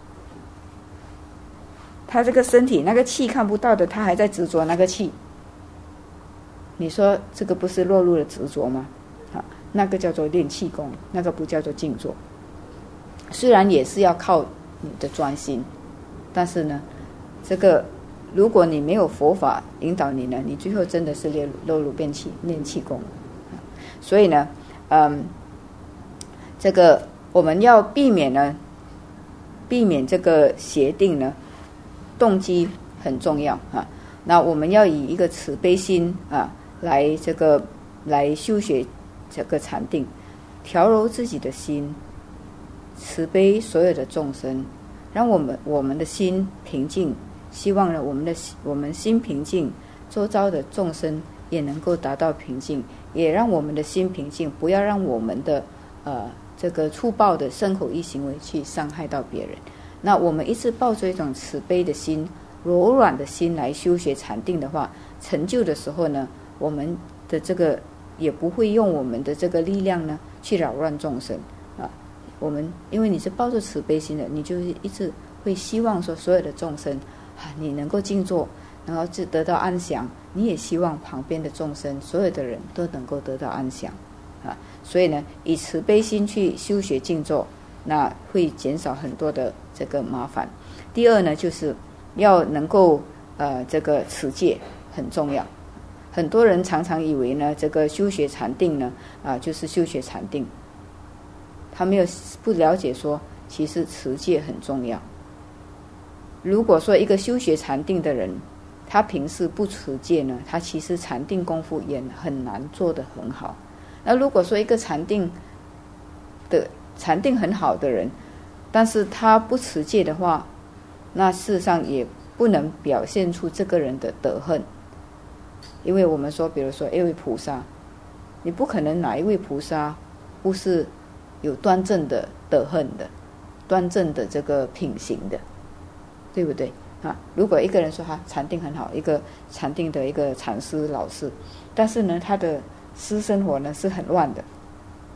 他这个身体那个气看不到的，他还在执着那个气，你说这个不是落入了执着吗？啊，那个叫做练气功，那个不叫做静坐。虽然也是要靠你的专心，但是呢这个如果你没有佛法引导你呢，你最后真的是练落入变气练气功。所以呢嗯，这个我们要避免呢避免这个邪定呢，动机很重要啊。那我们要以一个慈悲心啊来这个来修学这个禅定，调柔自己的心，慈悲所有的众生，让我们我们的心平静。希望呢我们的我们心平静，周遭的众生也能够达到平静，也让我们的心平静，不要让我们的呃这个粗暴的身口意行为去伤害到别人。那我们一直抱着一种慈悲的心，柔软的心来修学禅定的话，成就的时候呢，我们的这个也不会用我们的这个力量呢去扰乱众生啊。我们因为你是抱着慈悲心的，你就一直会希望说所有的众生啊，你能够静坐，然后就得到安详。你也希望旁边的众生，所有的人都能够得到安详啊。所以呢，以慈悲心去修学静坐，那会减少很多的这个麻烦。第二呢，就是要能够呃这个持戒很重要。很多人常常以为呢，这个修学禅定呢啊、呃、就是修学禅定，他没有不了解说，其实持戒很重要。如果说一个修学禅定的人，他平时不持戒呢，他其实禅定功夫也很难做得很好。那如果说一个禅定的禅定很好的人，但是他不持戒的话，那事实上也不能表现出这个人的德行。因为我们说，比如说一位菩萨，你不可能哪一位菩萨不是有端正的德行的，端正的这个品行的，对不对啊？如果一个人说他禅定很好，一个禅定的一个禅师老师，但是呢他的私生活呢是很乱的，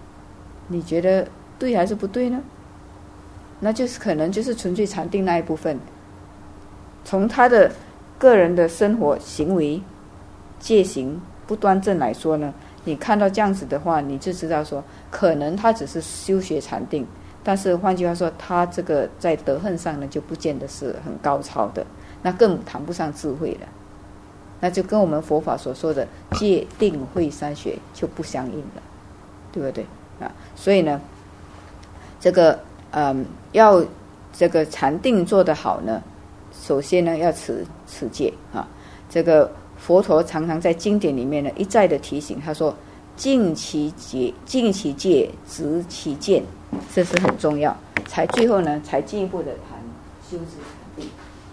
你觉得对还是不对呢？那就是可能就是纯粹禅定那一部分，从他的个人的生活行为戒行不端正来说呢，你看到这样子的话，你就知道说可能他只是修学禅定，但是换句话说，他这个在德行上呢就不见得是很高超的，那更谈不上智慧了，那就跟我们佛法所说的戒定慧三学就不相应了，对不对啊？所以呢这个嗯，要这个禅定做得好呢，首先呢要持持戒啊。这个佛陀常常在经典里面呢一再的提醒，他说净其戒，净其戒，执其见，这是很重要。才最后呢，才进一步的谈修持禅定。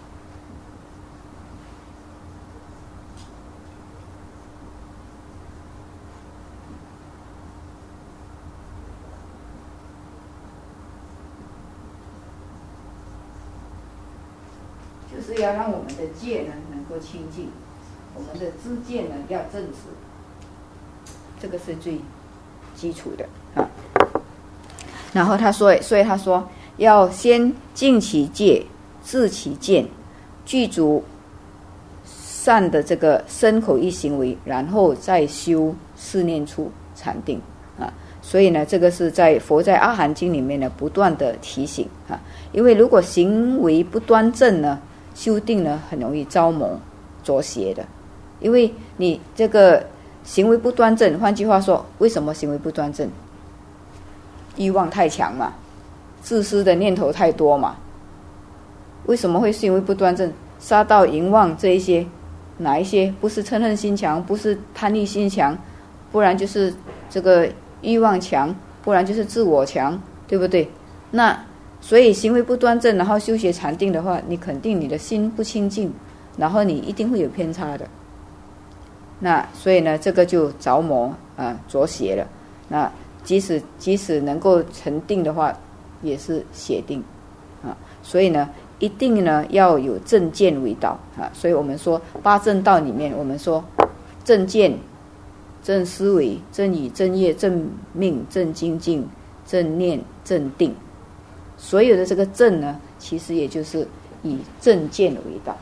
就是要让我们的戒呢能够清净，我们的知见呢要正直，这个是最基础的啊。然后他说，所以他说要先净其戒，治其见，具足善的这个身口意行为，然后再修四念处禅定啊。所以呢，这个是在佛在阿含经里面呢不断的提醒啊。因为如果行为不端正呢，修定呢很容易招蒙着邪的。因为你这个行为不端正，换句话说，为什么行为不端正？欲望太强嘛，自私的念头太多嘛。为什么会行为不端正？杀盗淫妄这一些，哪一些不是嗔恨心强，不是贪欲心强，不然就是这个欲望强，不然就是自我强，对不对？那所以行为不端正，然后修学禅定的话，你肯定你的心不清净，然后你一定会有偏差的。那所以呢，这个就着魔啊，着邪了。那即使即使能够成定的话，也是邪定啊。所以呢，一定呢要有正见为导啊。所以我们说八正道里面，我们说正见、正思维、正语、正业、正命、正精进、正念、正定。所有的这个正呢，其实也就是以正见为导。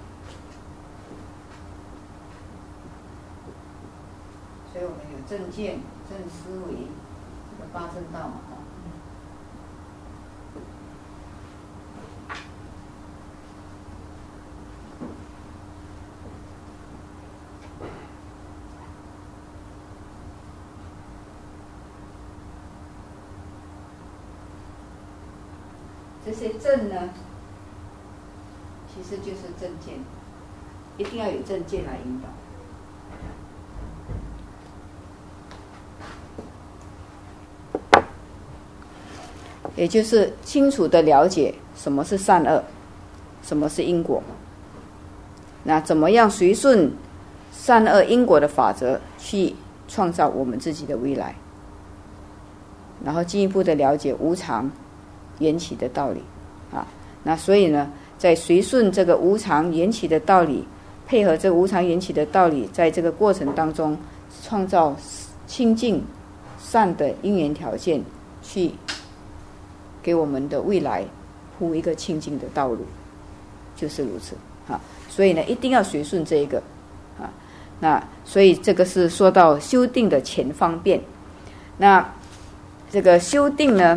所以我们有正见、正思维，这个八正道嘛。这些正呢，其实就是正见，一定要有正见来引导。也就是清楚的了解什么是善恶，什么是因果。那怎么样随顺善恶因果的法则去创造我们自己的未来，然后进一步的了解无常缘起的道理啊。那所以呢，在随顺这个无常缘起的道理，配合这个无常缘起的道理，在这个过程当中创造清净善的因缘条件，去给我们的未来铺一个清净的道路，就是如此啊。所以呢，一定要随顺这一个啊。那所以这个是说到修定的前方便。那这个修定呢，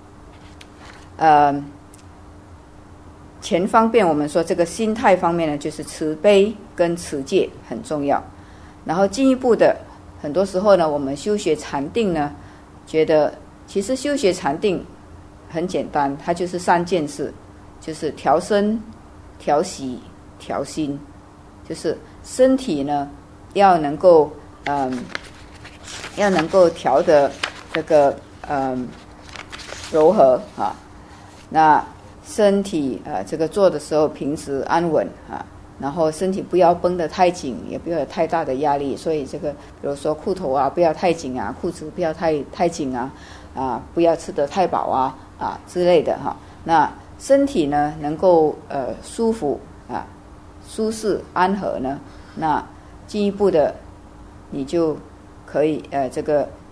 呃，前方便我们说这个心态方面呢，就是慈悲跟持戒很重要。然后进一步的，很多时候呢，我们修学禅定呢，觉得其实修学禅定很简单，它就是三件事，就是调身、调息、调心。就是身体呢要能够嗯，要能够调得这个嗯柔和啊。那身体啊，这个做的时候平时安稳啊，然后身体不要绷得太紧，也不要有太大的压力。所以这个比如说裤头啊不要太紧啊，裤子不要太太紧啊，啊不要吃得太饱啊啊之类的哈。那身体呢能够呃舒服啊、舒适安和呢，那进一步的你就可以呃这个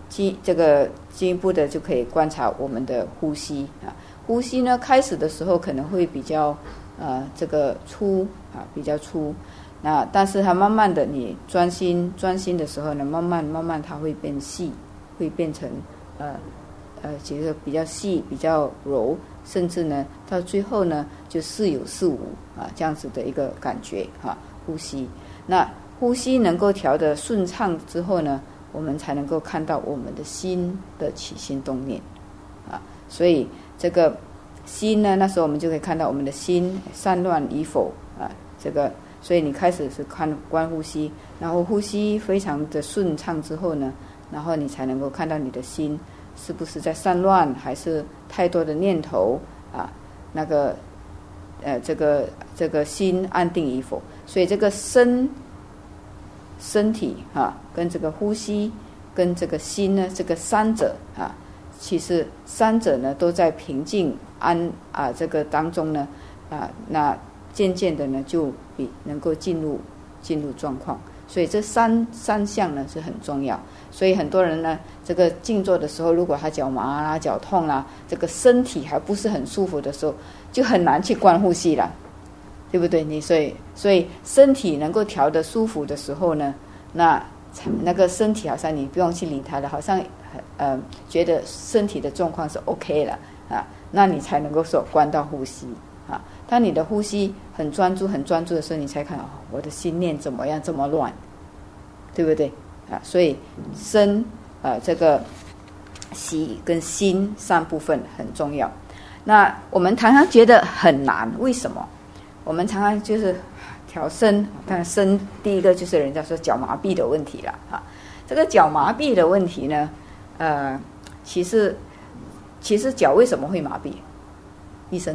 进这个进一步的就可以观察我们的呼吸啊。呼吸呢，开始的时候可能会比较呃这个粗啊，比较粗。那但是它慢慢的，你专心专心的时候呢，慢慢慢慢它会变细，会变成呃呃，觉得比较细、比较柔，甚至呢到最后呢就似有似无啊，这样子的一个感觉啊。呼吸，那呼吸能够调得顺畅之后呢，我们才能够看到我们的心的起心动念啊。所以这个心呢，那时候我们就可以看到我们的心散乱与否啊，这个。所以你开始是看观呼吸，然后呼吸非常的顺畅之后呢，然后你才能够看到你的心是不是在散乱，还是太多的念头啊？那个呃，这个这个心安定与否？所以这个身身体啊，跟这个呼吸，跟这个心呢，这个三者啊，其实三者呢都在平静安啊这个当中呢啊那。渐渐的呢，就比能够进入进入状况，所以这三三项呢是很重要。所以很多人呢，这个静坐的时候，如果他脚麻啦、脚痛啦，这个身体还不是很舒服的时候，就很难去观呼吸了，对不对？你所以所以身体能够调得舒服的时候呢，那那个身体好像你不用去理它了，好像呃觉得身体的状况是 OK 了啊，那你才能够说观到呼吸。啊，当你的呼吸很专注、很专注的时候，你才看哦，我的心念怎么样这么乱，对不对啊？所以身呃这个息跟心三部分很重要。那我们常常觉得很难，为什么？我们常常就是调身，但身第一个就是人家说脚麻痹的问题了啊。这个脚麻痹的问题呢，呃，其实其实脚为什么会麻痹？医生。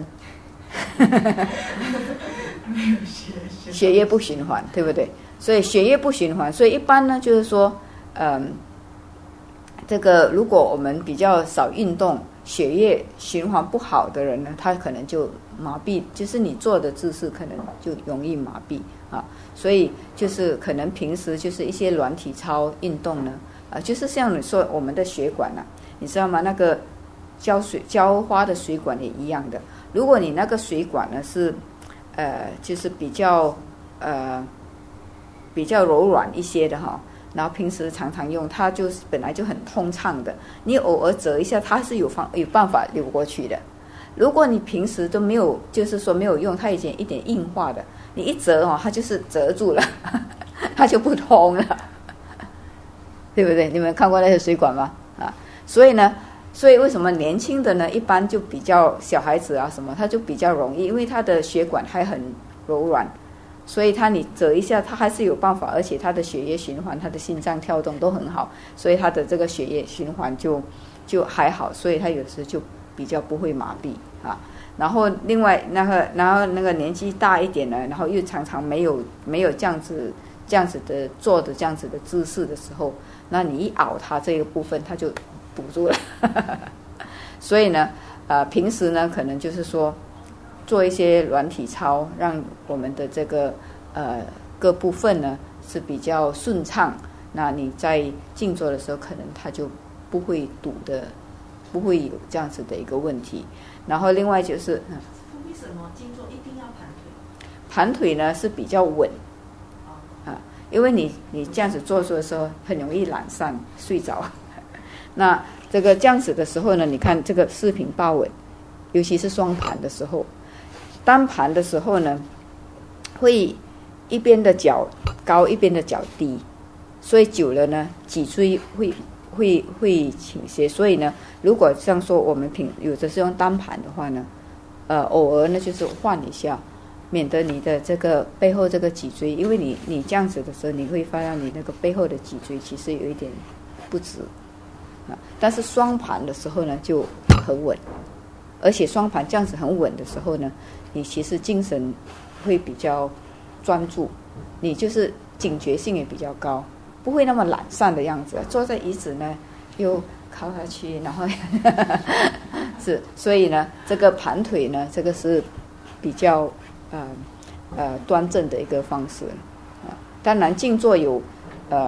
血液不循环，对不对？所以血液不循环，所以一般呢，就是说，嗯，这个如果我们比较少运动，血液循环不好的人呢，他可能就麻痹，就是你做的姿势可能就容易麻痹啊。所以就是可能平时就是一些软体操运动呢，啊，就是像你说我们的血管啊，你知道吗？那个浇水浇花的水管也一样的。如果你那个水管呢是，呃，就是比较呃比较柔软一些的哈，然后平时常常用，它就本来就很通畅的，你偶尔折一下，它是有方有办法流过去的。如果你平时都没有，就是说没有用，它已经一点硬化的，你一折哦，它就是折住了，它就不通了，对不对？你们看过那些水管吗？啊，所以呢。所以为什么年轻的呢，一般就比较小孩子啊什么，他就比较容易，因为他的血管还很柔软，所以他你折一下，他还是有办法，而且他的血液循环，他的心脏跳动都很好，所以他的这个血液循环就就还好，所以他有时就比较不会麻痹啊。然后另外那个，然后那个年纪大一点呢，然后又常常没有没有这样子这样子的做的这样子的姿势的时候，那你一拗他这个部分，他就补住了所以呢呃，平时呢可能就是说做一些软体操，让我们的这个呃各部分呢是比较顺畅，那你在静坐的时候可能它就不会堵的，不会有这样子的一个问题。然后另外就是、嗯、 为什么静坐一定要盘腿？ 盘腿呢是比较稳啊，因为你你这样子坐坐的时候很容易懒散睡着那这个这样子的时候呢，你看这个四平八稳，尤其是双盘的时候，单盘的时候呢，会一边的脚高，一边的脚低，所以久了呢，脊椎会会会倾斜。所以呢，如果像说我们平有的是用单盘的话呢，呃，偶尔呢就是换一下，免得你的这个背后这个脊椎，因为你你这样子的时候，你会发现你那个背后的脊椎其实有一点不直。但是双盘的时候呢就很稳，而且双盘这样子很稳的时候呢，你其实精神会比较专注，你就是警觉性也比较高，不会那么懒散的样子。坐在椅子呢又靠下去，然后是，所以呢这个盘腿呢，这个是比较呃呃端正的一个方式啊。当然静坐有呃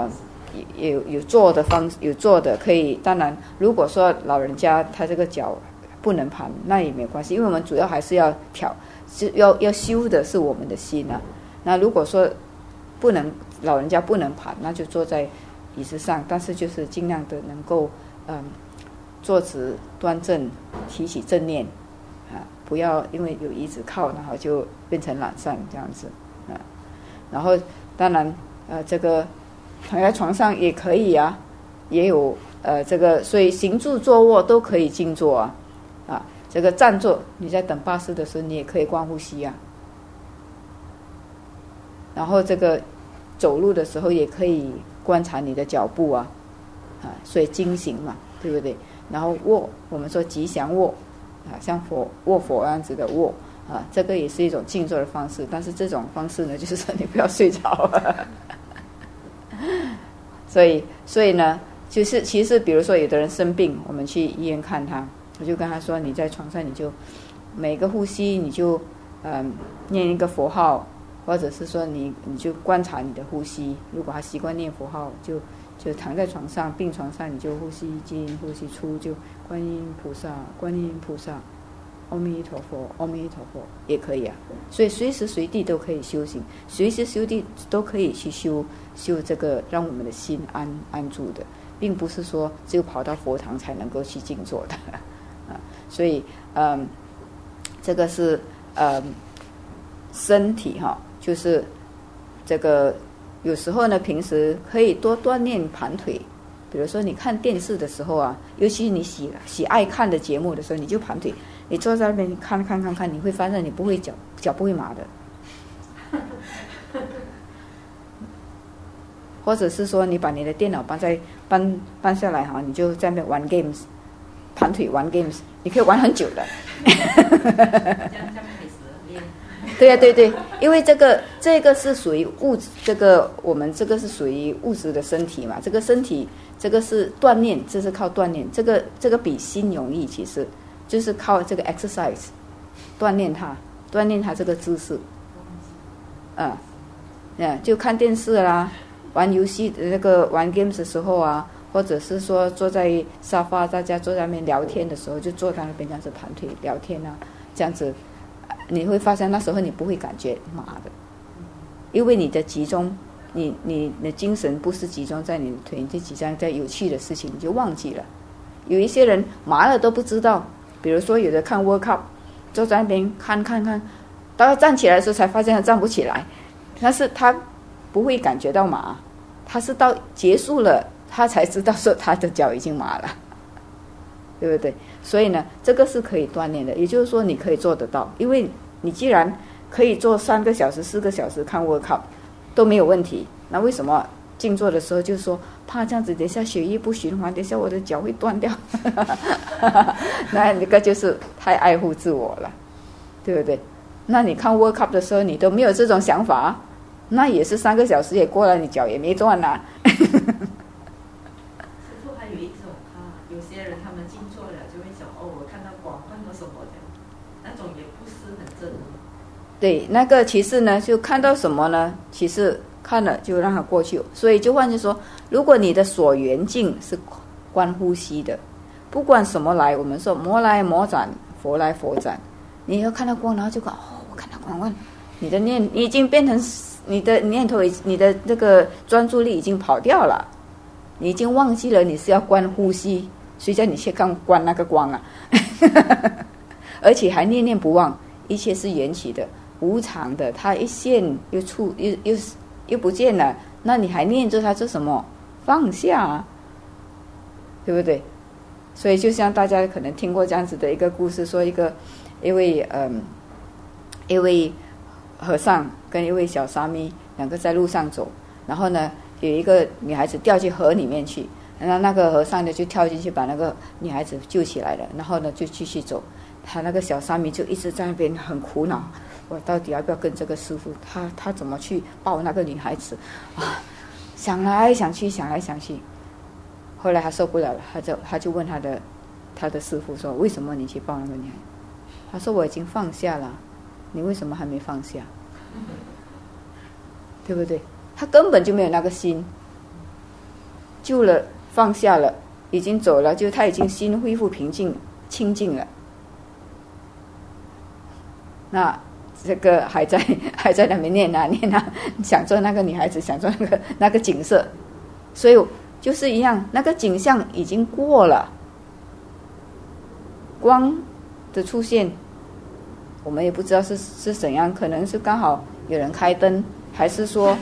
有有做的方有做的可以。当然，如果说老人家他这个脚不能盘，那也没关系，因为我们主要还是要调，是要要修的是我们的心啊。那如果说不能老人家不能盘，那就坐在椅子上，但是就是尽量的能够嗯坐直端正，提起正念啊，不要因为有椅子靠，然后就变成懒散这样子啊。然后当然呃这个躺在床上也可以啊，也有呃这个，所以行住坐卧都可以静坐啊啊。这个站坐，你在等巴士的时候，你也可以观呼吸啊。然后这个走路的时候也可以观察你的脚步啊，啊，所以经行嘛，对不对？然后卧，我们说吉祥卧啊，像佛卧佛这样子的卧啊，这个也是一种静坐的方式。但是这种方式呢，就是说你不要睡着啊。所以，所以呢，就是其实，比如说有的人生病，我们去医院看他，我就跟他说，你在床上你就每个呼吸你就嗯念一个佛号。或者是说你你就观察你的呼吸，如果他习惯念佛号，就就躺在床上病床上，你就呼吸进呼吸出，就观音菩萨观音菩萨阿弥陀佛阿弥陀佛也可以啊。所以随时随地都可以修行，随时随地都可以去修修这个让我们的心安安住的，并不是说只有跑到佛堂才能够去静坐的啊。所以嗯这个是嗯身体哈，就是这个有时候呢，平时可以多锻炼盘腿。比如说你看电视的时候啊，尤其你喜喜爱看的节目的时候，你就盘腿，你坐在那边看看看看，你会发现你不会脚脚不会麻的。或者是说你把你的电脑搬在搬搬下来哈，你就在那边玩 games， 盘腿玩 games， 你可以玩很久的。对呀、啊，对对，因为这个这个是属于物质，这个我们这个是属于物质的身体嘛，这个身体这个是锻炼，这是靠锻炼，这个这个比心容易，其实就是靠这个 exercise 锻炼它，锻炼它这个姿势，啊，嗯，就看电视啦，玩游戏那个玩 games 的时候啊，或者是说坐在沙发，大家坐在那边聊天的时候，就坐在那边这样子盘腿聊天啊，这样子。你会发现那时候你不会感觉麻的，因为你的集中，你你的精神不是集中在你的腿，你就集中在有趣的事情，你就忘记了。有一些人麻了都不知道，比如说有的看 World Cup， 坐在那边看看看，到他站起来的时候才发现他站不起来，但是他不会感觉到麻，他是到结束了他才知道说他的脚已经麻了。对不对？所以呢，这个是可以锻炼的，也就是说你可以做得到，因为你既然可以做三个小时、四个小时看 World Cup 都没有问题，那为什么静坐的时候就是说怕这样子，等下血液不循环，等下我的脚会断掉？那那个就是太爱护自我了，对不对？那你看 World Cup 的时候，你都没有这种想法，那也是三个小时也过了，你脚也没断啊。 有些人他们静坐了就会想哦，我看到光，看到什么这样，那种也不是很正。 对，那个其实呢，就看到什么呢？其实看了就让它过去。所以就换句说，如果你的所缘境是观呼吸的，不管什么来，我们说魔来魔斩，佛来佛斩，你要看到光，然后就讲哦，我看到光，你的念，你已经变成你的念头，你的这个专注力已经跑掉了，你已经忘记了你是要观呼吸。谁叫你去看观那个光啊？而且还念念不忘，一切是缘起的、无常的，它一现又出又又又不见了，那你还念着它做什么？放下啊，对不对？所以就像大家可能听过这样子的一个故事，说一个一位嗯一位和尚跟一位小沙弥两个在路上走，然后呢有一个女孩子掉进河里面去。然后那个和尚呢就跳进去把那个女孩子救起来了，然后呢就继续走，他那个小沙弥就一直在那边很苦恼，我到底要不要跟这个师父，他他怎么去抱那个女孩子啊？想来想去想来想去，后来他受不了了，他就他就问他的他的师父说，为什么你去抱那个女孩？他说我已经放下了，你为什么还没放下？对不对？他根本就没有那个心。 救了，放下了，已经走了，就他已经心恢复平静清净了。那这个还在还在那边念啊念啊，想做那个女孩子，想做那个那个景色，所以就是一样，那个景象已经过了，光的出现，我们也不知道是是怎样，可能是刚好有人开灯，还是说，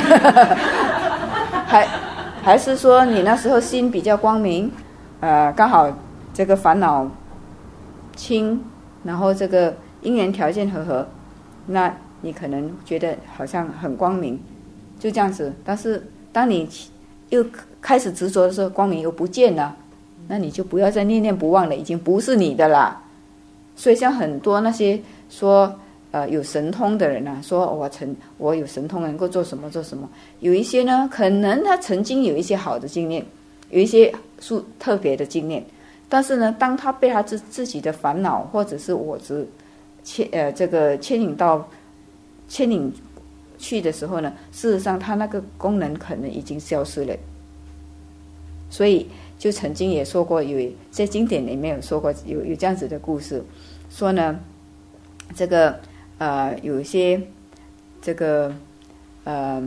还还是说你那时候心比较光明，呃，刚好这个烦恼轻，然后这个因缘条件和合，那你可能觉得好像很光明，就这样子。但是当你又开始执着的时候，光明又不见了，那你就不要再念念不忘了，已经不是你的啦。所以像很多那些说呃有神通的人啊，说我曾我有神通能够做什么做什么，有一些呢可能他曾经有一些好的经验，有一些是特别的经验，但是呢当他被他自自己的烦恼或者是我执牵呃这个牵引到牵引去的时候呢，事实上他那个功能可能已经消失了。所以就曾经也说过，有在经典里面有说过，有有这样子的故事，说呢这个呃有一些这个呃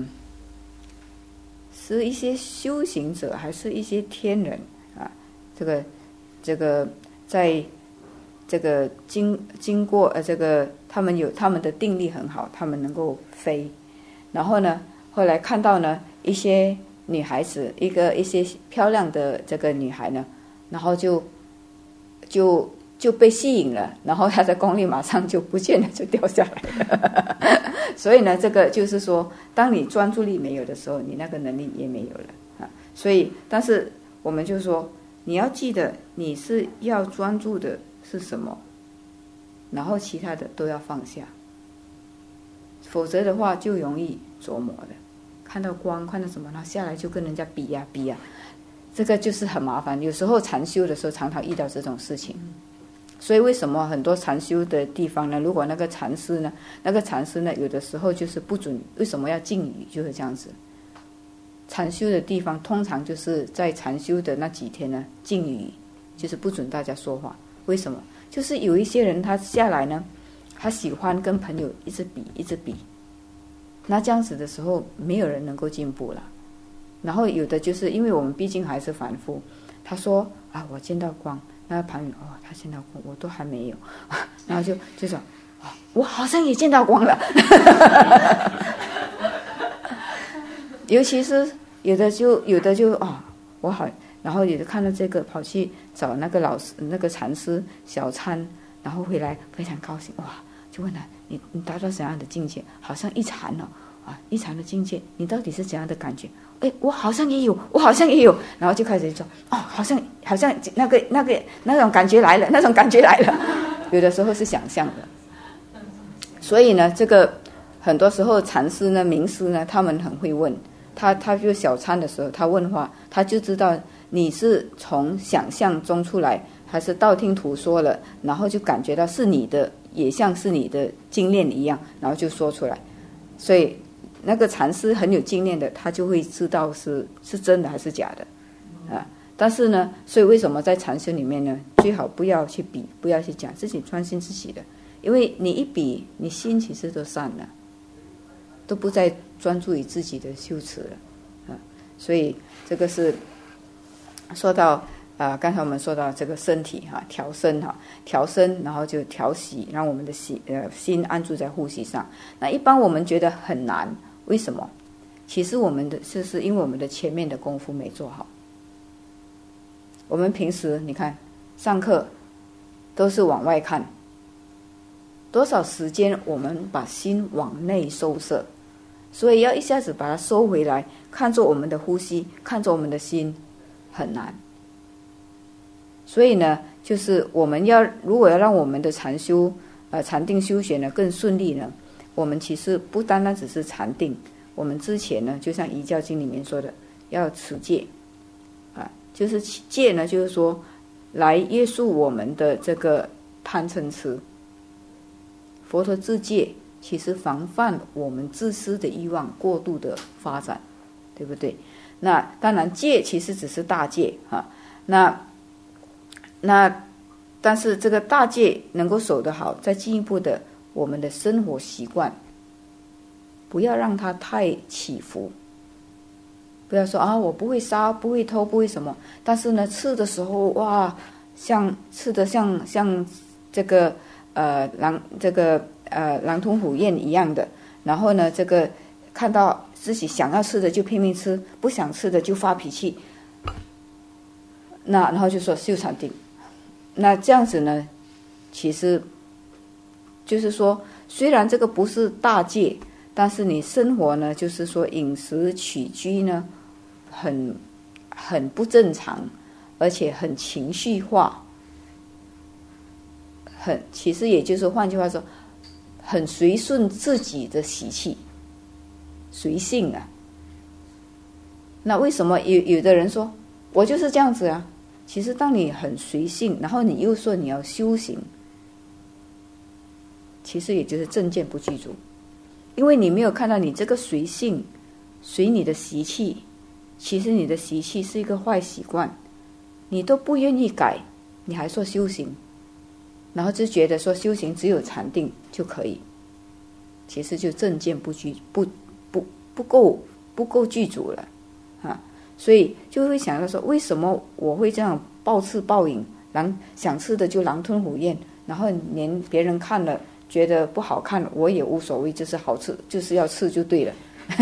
是一些修行者还是一些天人啊，这个这个在这个经经过呃这个他们有他们的定力很好，他们能够飞，然后呢后来看到呢一些女孩子，一个一些漂亮的这个女孩呢，然后就就就被吸引了，然后她的功力马上就不见了，就掉下来了。所以呢这个就是说，当你专注力没有的时候，你那个能力也没有了啊。所以但是我们就说，你要记得你是要专注的是什么，然后其他的都要放下，否则的话就容易琢磨的，看到光看到什么，然后下来就跟人家比呀、啊、比呀、啊，这个就是很麻烦。有时候禅修的时候常常遇到这种事情，所以为什么很多禅修的地方呢，如果那个禅师呢那个禅师呢有的时候就是不准，为什么要禁语，就是这样子。禅修的地方通常就是在禅修的那几天呢禁语，就是不准大家说话。为什么？就是有一些人他下来呢，他喜欢跟朋友一直比一直比，那这样子的时候没有人能够进步了。然后有的就是因为我们毕竟还是凡夫，他说啊我见到光，那旁人哦他见到光我都还没有，然后就就说、哦、我好像也见到光了。尤其是有的就有的就啊、哦、我好，然后有的看到这个跑去找那个老师那个禅师小参，然后回来非常高兴，哇，就问他你你达到怎样的境界？好像一禅了、哦、啊，一禅的境界，你到底是怎样的感觉？哎，我好像也有，我好像也有，然后就开始说哦，好像好像那个那个那种感觉来了，那种感觉来了。有的时候是想象的，所以呢，这个很多时候禅师呢、名师呢，他们很会问。他他就小参的时候，他问话，他就知道你是从想象中出来，还是道听途说了，然后就感觉到是你的，也像是你的经验一样，然后就说出来。所以那个禅师很有经验的，他就会知道是是真的还是假的啊。但是呢，所以为什么在禅修里面呢，最好不要去比，不要去讲，自己专心自己的，因为你一比，你心其实都散了，都不再专注于自己的修持了啊。所以这个是说到啊、呃，刚才我们说到这个身体哈、啊，调身哈、啊，调身，然后就调息，让我们的心呃心安住在呼吸上。那一般我们觉得很难，为什么？其实我们的是是因为我们的前面的功夫没做好。我们平时你看上课都是往外看，多少时间我们把心往内收摄，所以要一下子把它收回来，看着我们的呼吸，看着我们的心，很难。所以呢，就是我们要如果要让我们的禅修呃禅定修学呢更顺利呢，我们其实不单单只是禅定，我们之前呢就像《遗教经》里面说的，要持戒啊，就是戒呢就是说来约束我们的这个贪嗔痴。佛陀自戒其实防范我们自私的欲望过度的发展，对不对？ 那当然戒其实只是大戒啊，那那但是这个大戒能够守得好，再进一步的我们的生活习惯，不要让它太起伏。不要说啊，我不会杀，不会偷，不会什么，但是呢，吃的时候哇，像吃的像像这个呃狼这个呃狼吞虎咽一样的，然后呢，这个看到自己想要吃的就拼命吃，不想吃的就发脾气，那然后就说修禅定，那这样子呢，其实就是说，虽然这个不是大戒，但是你生活呢，就是说饮食起居呢。很很不正常，而且很情绪化，很其实也就是换句话说，很随顺自己的习气，随性啊。那为什么有有的人说我就是这样子啊？其实当你很随性，然后你又说你要修行，其实也就是正见不具足，因为你没有看到你这个随性，随你的习气。其实你的习气是一个坏习惯，你都不愿意改，你还说修行，然后就觉得说修行只有禅定就可以，其实就正见不具不不不够不够具足了啊，所以就会想到说，为什么我会这样暴吃暴饮，狼想吃的就狼吞虎咽，然后连别人看了觉得不好看，我也无所谓，就是好吃，就是要吃就对了。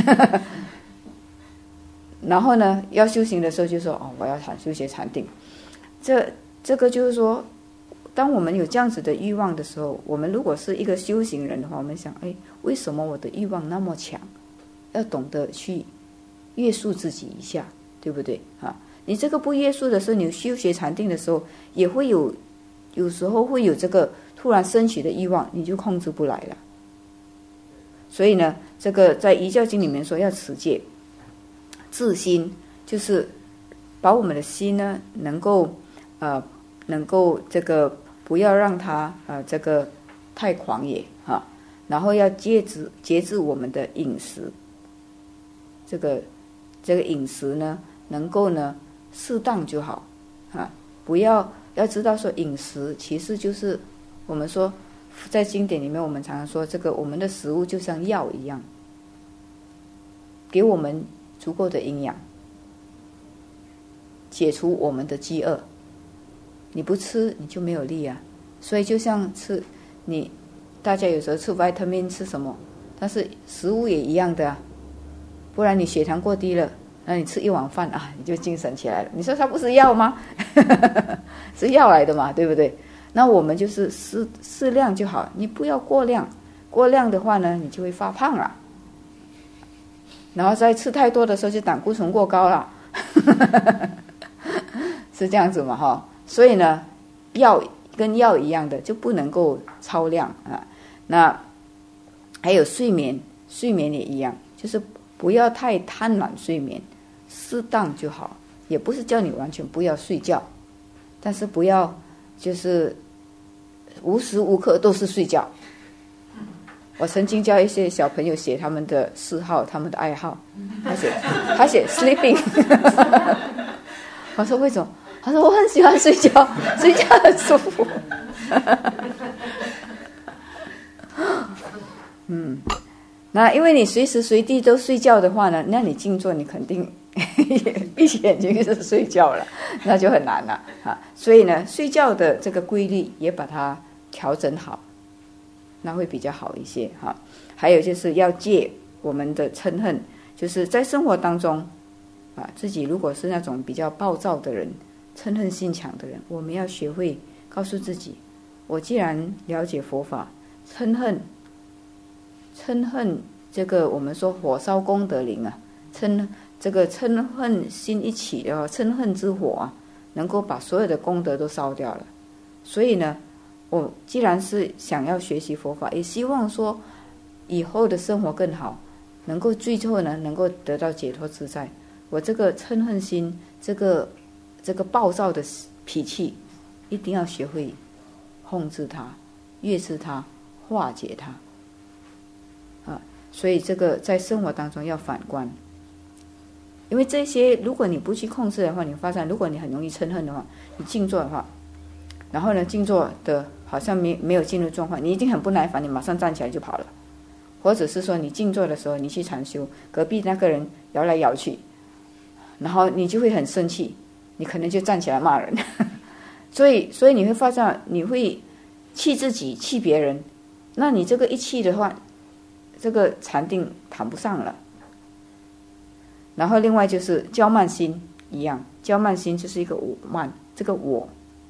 然后呢，要修行的时候就说哦，我要禅修学禅定。这这个就是说，当我们有这样子的欲望的时候，我们如果是一个修行人的话，我们想，哎，为什么我的欲望那么强？要懂得去约束自己一下，对不对啊？你这个不约束的时候，你修学禅定的时候，也会有有时候会有这个突然升起的欲望，你就控制不来了。所以呢，这个在遗教经里面说要持戒。自心就是把我们的心呢，能够呃，能够这个不要让它呃这个太狂野哈，然后要节制节制我们的饮食，这个这个饮食呢，能够呢适当就好啊，不要要知道说饮食其实就是我们说在经典里面我们常常说这个我们的食物就像药一样，给我们足够的营养，解除我们的饥饿。你不吃你就没有力啊，所以就像吃你大家有时候吃维他命吃什么，但是食物也一样的啊，不然你血糖过低了，那你吃一碗饭啊，你就精神起来了。你说它不是药吗？是药来的嘛，对不对？那我们就是适适量就好，你不要过量，过量的话呢，你就会发胖了。然后再吃太多的时候就胆固醇过高了。是这样子嘛哈，所以呢药跟药一样的就不能够超量啊。那还有睡眠，睡眠也一样，就是不要太贪婪睡眠，适当就好，也不是叫你完全不要睡觉，但是不要就是无时无刻都是睡觉。我曾经教一些小朋友写他们的嗜好，他们的爱好，他写他写 sleeping。 我说为什么？他说我很喜欢睡觉，睡觉很舒服。嗯，那因为你随时随地都睡觉的话呢，那你静坐你肯定闭起眼睛就是睡觉了，那就很难了啊。所以呢，睡觉的这个规律也把它调整好，那会比较好一些哈。还有就是要戒我们的嗔恨，就是在生活当中啊，自己如果是那种比较暴躁的人，嗔恨心强的人，我们要学会告诉自己，我既然了解佛法，嗔恨嗔恨这个我们说火烧功德林啊，嗔这个嗔恨心一起的话，嗔恨之火啊，能够把所有的功德都烧掉了。所以呢，我既然是想要学习佛法，也希望说以后的生活更好，能够最后呢能够得到解脱自在。我这个嗔恨心，这个这个暴躁的脾气，一定要学会控制它，约制它，化解它啊。所以这个在生活当中要反观。 因为这些如果你不去控制的话，你发现如果你很容易嗔恨的话，你静坐的话，然后呢静坐的好像没没有进入状况，你已经很不耐烦，你马上站起来就跑了，或者是说你静坐的时候你去禅修，隔壁那个人摇来摇去，然后你就会很生气，你可能就站起来骂人所以所以你会发现你会气自己气别人，那你这个一气的话，这个禅定谈不上了。然后另外就是骄慢心一样，骄慢心就是一个我慢，这个我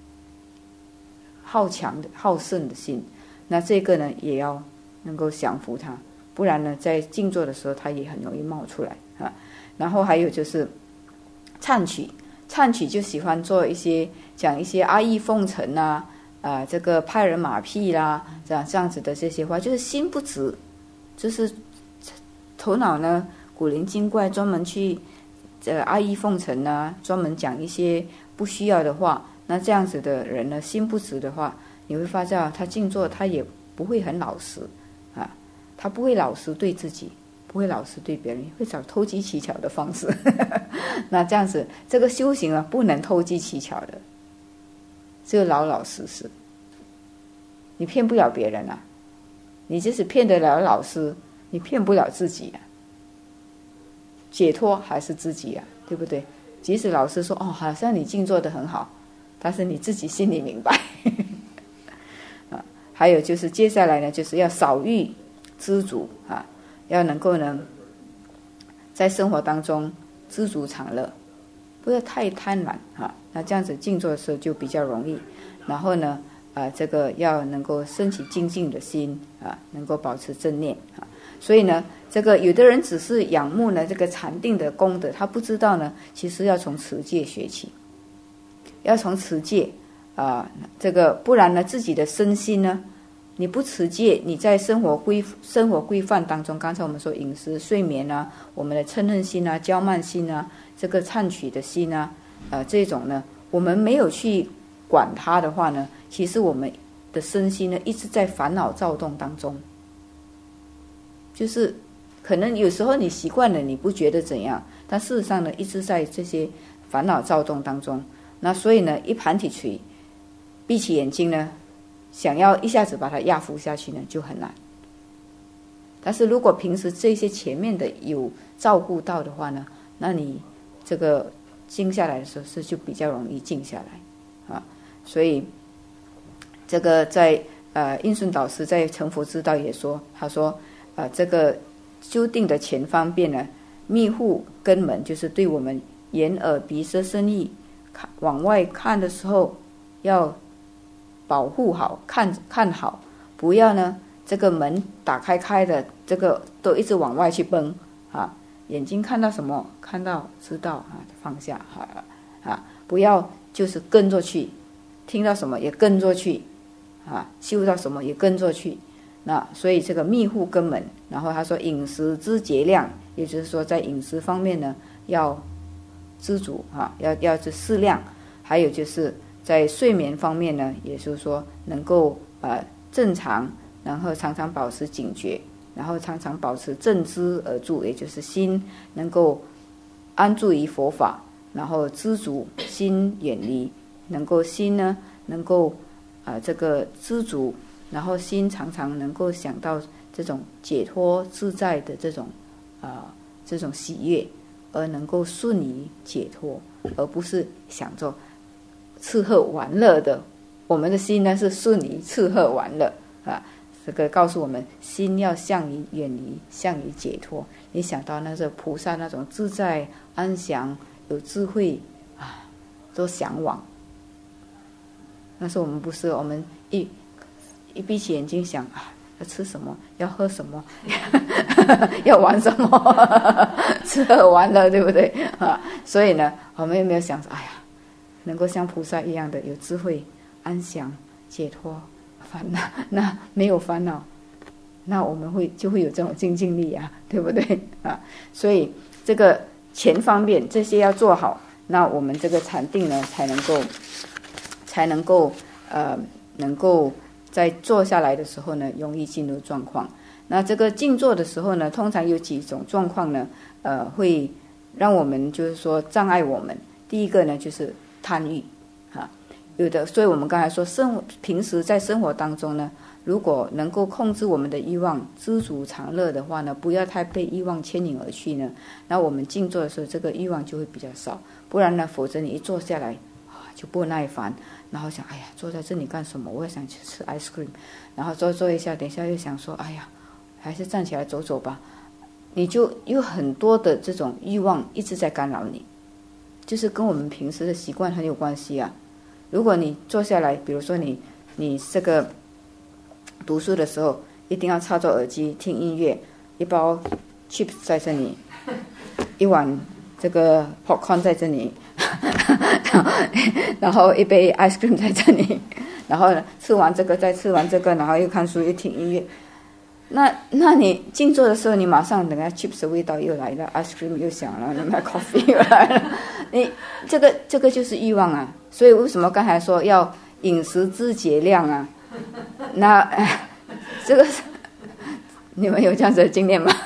好强的好胜的心，那这个呢也要能够降服它，不然呢在静坐的时候它也很容易冒出来啊。然后还有就是忏取，忏取就喜欢做一些讲一些阿谀奉承啊，啊、呃、这个拍人马屁啦，这样这样子的这些话，就是心不直，就是头脑呢古灵精怪，专门去呃阿谀奉承啊，专门讲一些不需要的话。那这样子的人呢，心不直的话，你会发现他静坐他也不会很老实啊，他不会老实对自己，不会老实对别人，会找投机取巧的方式那这样子这个修行啊不能投机取巧的，只有老老实实，你骗不了别人啊，你即使骗得了老师，你骗不了自己啊，解脱还是自己啊，对不对？即使老师说哦，好像你静坐得很好，但是你自己心里明白啊。还有就是接下来呢，就是要少欲知足啊，要能够呢在生活当中知足常乐，不要太贪婪啊。那这样子静坐的时候就比较容易。然后呢，啊，这个要能够升起精进的心啊，能够保持正念啊。所以呢，这个有的人只是仰慕呢这个禅定的功德，他不知道呢，其实要从持戒学起，要从持戒啊、呃，这个不然呢，自己的身心呢，你不持戒，你在生活规生活规范当中，刚才我们说饮食、睡眠啊，我们的嗔恨心啊、骄慢心啊，这个忏取的心啊，呃，这种呢，我们没有去管它的话呢，其实我们的身心呢，一直在烦恼躁动当中。就是可能有时候你习惯了，你不觉得怎样，但事实上呢，一直在这些烦恼躁动当中。那所以呢，一盘体锤，闭起眼睛呢，想要一下子把它压服下去呢，就很难。但是如果平时这些前面的有照顾到的话呢，那你这个静下来的时候是就比较容易静下来啊。所以这个在呃印顺导师在成佛之道也说，他说。啊，这个修定的前方便呢，密护根门，就是对我们眼耳鼻舌身意看往外看的时候，要保护好，看看好，不要呢这个门打开开的，这个都一直往外去奔啊。眼睛看到什么，看到知道啊，放下好了啊，不要就是跟着去，听到什么也跟着去啊，修到什么也跟着去。那所以这个密护根门，然后他说饮食之节量，也就是说在饮食方面呢要知足啊，要要是适量，还有就是在睡眠方面呢，也就是说能够呃正常，然后常常保持警觉，然后常常保持正知而住，也就是心能够安住于佛法，然后知足，心远离，能够心呢能够呃这个知足。然后心常常能够想到这种解脱自在的这种啊、呃、这种喜悦，而能够顺于解脱，而不是想着吃喝玩乐的。我们的心呢是顺于吃喝玩乐啊，这个告诉我们心要向于远离，向于解脱。你想到那个菩萨那种自在安详有智慧啊，都向往。但是我们不是，我们一一闭起眼睛想啊，要吃什么，要喝什么要玩什么吃喝玩乐，对不对啊？所以呢，我们有没有想哎呀，能够像菩萨一样的有智慧、安详、解脱、烦恼，那没有烦恼，那我们会就会有这种精进力啊，对不对啊？所以这个前方面这些要做好，那我们这个禅定呢才能够才能够呃能够在坐下来的时候呢，容易进入状况。那这个静坐的时候呢，通常有几种状况呢，呃，会让我们就是说障碍我们。第一个呢就是贪欲啊，有的，所以我们刚才说生活平时在生活当中呢，如果能够控制我们的欲望，知足常乐的话呢，不要太被欲望牵引而去呢，那我们静坐的时候这个欲望就会比较少。不然呢，否则你一坐下来就不耐烦，然后想哎呀坐在这里干什么，我也想去吃 ice cream， 然后坐坐一下，等一下又想说哎呀还是站起来走走吧，你就有很多的这种欲望一直在干扰你，就是跟我们平时的习惯很有关系啊。如果你坐下来，比如说你你这个读书的时候一定要插着耳机听音乐，一包 chips 在这里，一碗这个 popcorn 在这里然后一杯 ice cream 在这里，然后吃完这个再吃完这个，然后又看书又听音乐，那那你静坐的时候，你马上等下 chips 的味道又来了， ice cream 又响了，那 coffee 又来了，你这个这个就是欲望啊。所以为什么刚才说要饮食知节量啊？那这个你们有这样子的经验吗？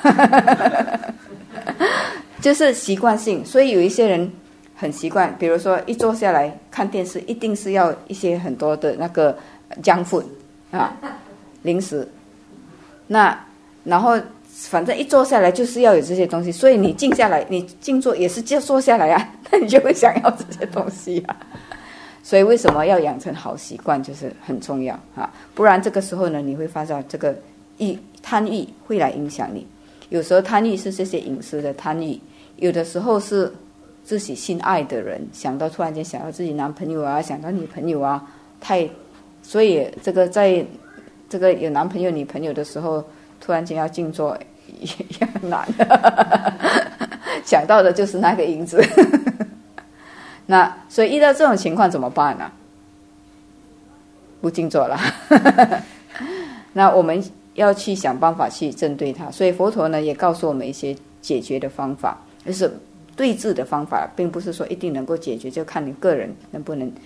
就是习惯性，所以有一些人很习惯，比如说一坐下来看电视，一定是要一些很多的那个junk food啊，零食。那然后反正一坐下来就是要有这些东西，所以你静下来，你静坐也是就坐下来啊，那你就会想要这些东西啊。所以为什么要养成好习惯就是很重要啊，不然这个时候呢，你会发现这个欲贪欲会来影响你。有时候贪欲是这些饮食的贪欲，有的时候是自己心爱的人，想到突然间想到自己男朋友啊，想到女朋友啊，太所以这个在这个有男朋友女朋友的时候，突然间要静坐也也很难想到的就是那个影子那所以遇到这种情况怎么办呢？不静坐了那我们要去想办法去针对它。所以佛陀呢也告诉我们一些解决的方法，就是对治的方法，并不是说一定能够解决，就看你个人能不能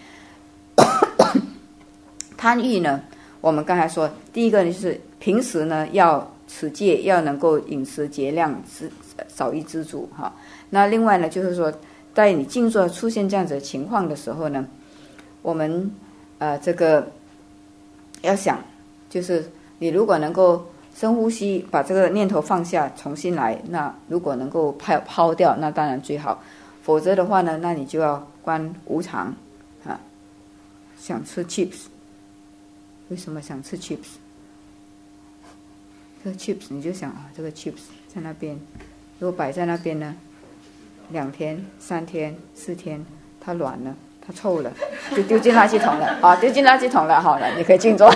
贪欲呢，我们刚才说第一个就是平时呢要持戒，要能够饮食节量，少欲知足哈。那另外呢就是说在你静坐出现这样子的情况的时候呢，我们呃这个要想，就是你如果能够深呼吸，把这个念头放下，重新来，那如果能够抛抛掉，那当然最好。否则的话呢，那你就要观无常啊。想吃 chips， 为什么想吃 chips？ 这个 chips 你就想啊，这个 chips 在那边，如果摆在那边呢，两天、三天、四天，它软了，它臭了，就丢进垃圾桶了啊！丢进垃圾桶了，好了，你可以静坐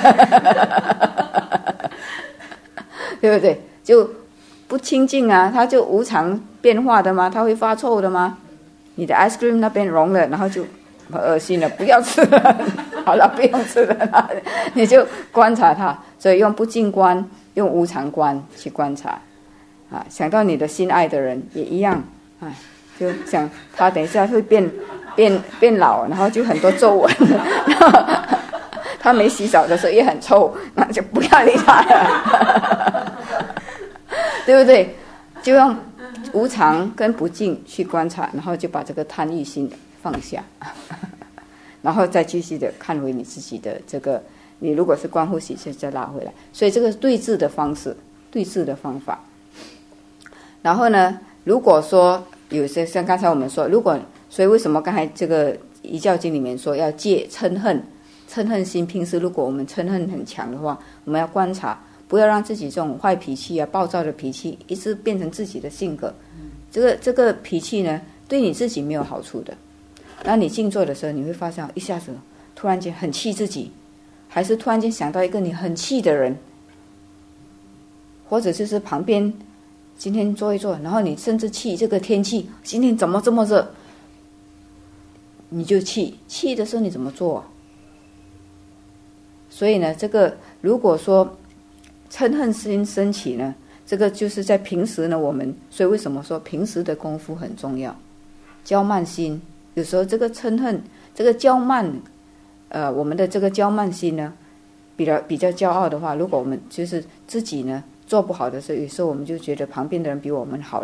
对不对？就不清净啊，它就无常变化的嘛，它会发臭的嘛。你的 ice cream 那边融了，然后就很恶心了，不要吃了，好了，不用吃了，你就观察它。所以用不净观，用无常观去观察啊。想到你的心爱的人也一样啊，就想他等一下会变变变老，然后就很多皱纹，然后他没洗澡的时候也很臭，那就不要理他了对不对？就用无常跟不净去观察，然后就把这个贪欲心放下然后再继续的看回你自己的这个，你如果是观呼吸就再拉回来。所以这个对治的方式，对治的方法。然后呢，如果说有些像刚才我们说，如果所以为什么刚才这个遗教经里面说要戒嗔恨，嗔恨心平时如果我们嗔恨很强的话，我们要观察，不要让自己这种坏脾气啊、暴躁的脾气一直变成自己的性格。这个这个脾气呢，对你自己没有好处的。那你静坐的时候，你会发现一下子突然间很气自己，还是突然间想到一个你很气的人，或者就是旁边今天坐一坐，然后你甚至气这个天气，今天怎么这么热，你就气气的时候你怎么做啊？所以呢，这个如果说嗔恨心升起呢，这个就是在平时呢，我们所以为什么说平时的功夫很重要？骄慢心，有时候这个嗔恨，这个骄慢，呃，我们的这个骄慢心呢，比较比较骄傲的话，如果我们就是自己呢做不好的时候，有时候我们就觉得旁边的人比我们好了，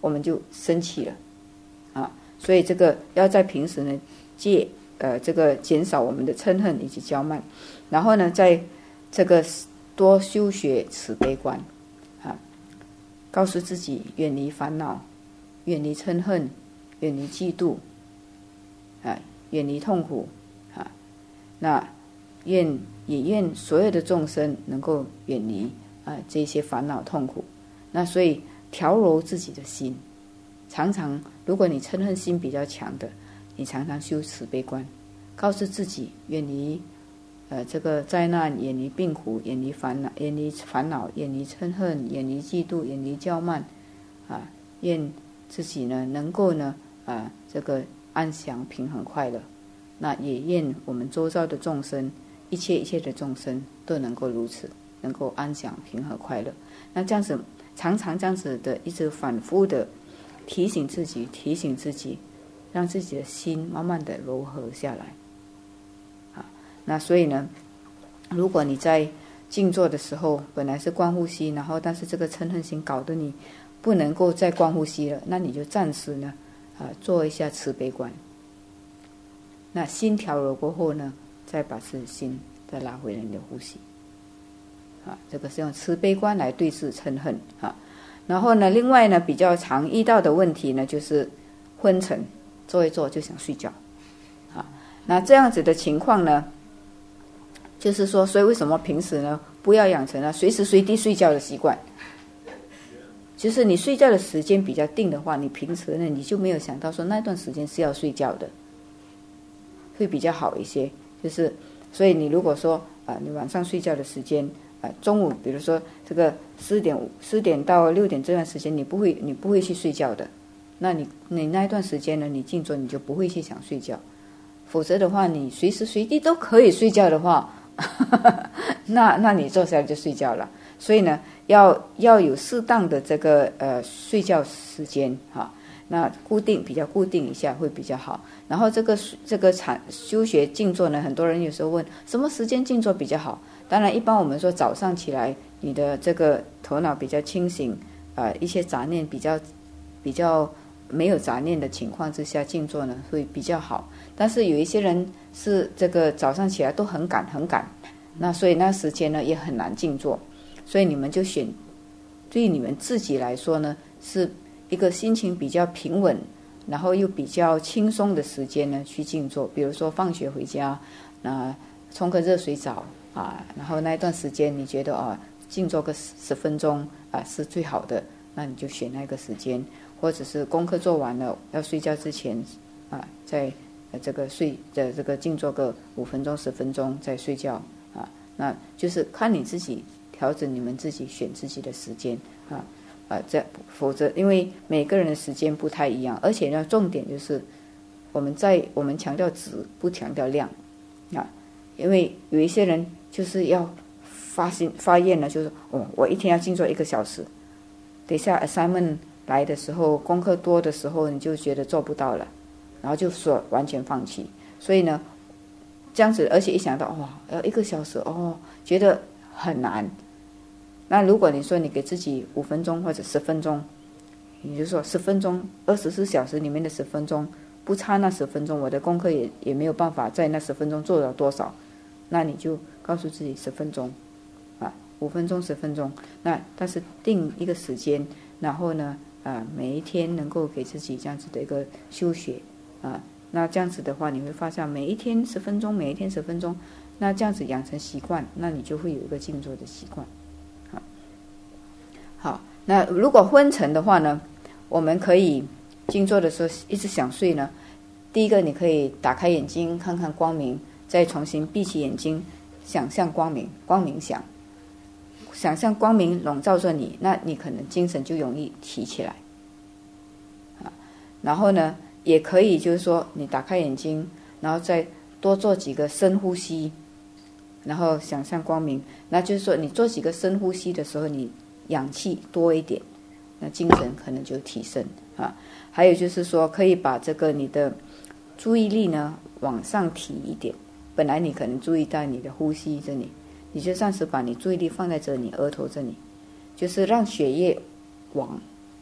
我们就生气了啊。所以这个要在平时呢戒呃这个减少我们的嗔恨以及骄慢，然后呢在这个多修学慈悲观啊，告诉自己远离烦恼，远离嗔恨，远离嫉妒啊，远离痛苦啊。那愿也愿所有的众生能够远离啊这些烦恼痛苦。那所以调柔自己的心，常常如果你嗔恨心比较强的，你常常修慈悲观，告诉自己远离呃这个灾难，远离病苦，远离烦恼，远离烦恼，远离嗔恨，远离嫉妒，远离骄慢啊，愿自己呢能够呢啊这个安详平衡快乐。那也愿我们周遭的众生，一切一切的众生都能够如此，能够安详平和快乐。那这样子常常这样子的一直反复的提醒自己提醒自己，让自己的心慢慢的柔和下来啊。那所以呢，如果你在静坐的时候本来是观呼吸，然后但是这个嗔恨心搞得你不能够再观呼吸了，那你就暂时呢啊做一下慈悲观。那心调柔过后呢，再把自己心再拉回来你的呼吸啊，这个是用慈悲观来对治嗔恨啊。然后呢，另外呢比较常遇到的问题呢，就是昏沉，坐一坐就想睡觉啊。那这样子的情况呢，就是说，所以为什么平时呢不要养成了随时随地睡觉的习惯？就是你睡觉的时间比较定的话，你平时呢你就没有想到说那段时间是要睡觉的，会比较好一些。就是所以你如果说啊、呃，你晚上睡觉的时间啊、呃，中午比如说这个四点四点到六点这段时间，你不会你不会去睡觉的，那你你那一段时间呢，你静坐你就不会去想睡觉。否则的话，你随时随地都可以睡觉的话，那那你坐下来就睡觉了。所以呢，要要有适当的这个呃睡觉时间哈。那固定比较固定一下会比较好。然后这个这个禅修学静坐呢，很多人有时候问什么时间静坐比较好。当然一般我们说早上起来你的这个头脑比较清醒，呃一些杂念比较比较没有杂念的情况之下静坐呢会比较好。但是有一些人是这个早上起来都很赶很赶，那所以那时间呢也很难静坐。所以你们就选对你们自己来说呢是一个心情比较平稳，然后又比较轻松的时间呢去静坐。比如说放学回家，那冲个热水澡啊，然后那一段时间你觉得啊静坐个十分钟啊是最好的，那你就选那个时间。或者是功课做完了要睡觉之前啊，在这个睡的这个静坐个五分钟十分钟再睡觉啊，那就是看你自己调整，你们自己选自己的时间啊。啊，这否则因为每个人的时间不太一样，而且呢，重点就是我们在我们强调质不强调量啊，因为有一些人就是要发心发愿呢，就是哦，我一天要静坐一个小时，等一下 assignment 来的时候，功课多的时候，你就觉得做不到了，然后就说完全放弃。所以呢，这样子，而且一想到哇，要一个小时哦，觉得很难。那如果你说你给自己五分钟或者十分钟，你就说十分钟，二十四小时里面的十分钟，不差那十分钟，我的功课也也没有办法在那十分钟做到多少，那你就告诉自己十分钟，啊，五分钟十分钟，那但是定一个时间，然后呢，啊，每一天能够给自己这样子的一个修学，啊，那这样子的话，你会发现每一天十分钟，每一天十分钟，那这样子养成习惯，那你就会有一个静坐的习惯。好，那如果昏沉的话呢，我们可以静坐的时候一直想睡呢，第一个你可以打开眼睛看看光明，再重新闭起眼睛想象光明，光明想想象光明笼罩着你，那你可能精神就容易提起来啊。然后呢也可以就是说你打开眼睛，然后再多做几个深呼吸，然后想象光明，那就是说你做几个深呼吸的时候，你氧气多一点，那精神可能就提升啊。还有就是说可以把这个你的注意力呢往上提一点，本来你可能注意到你的呼吸这里，你就暂时把你注意力放在这里额头这里，就是让血液往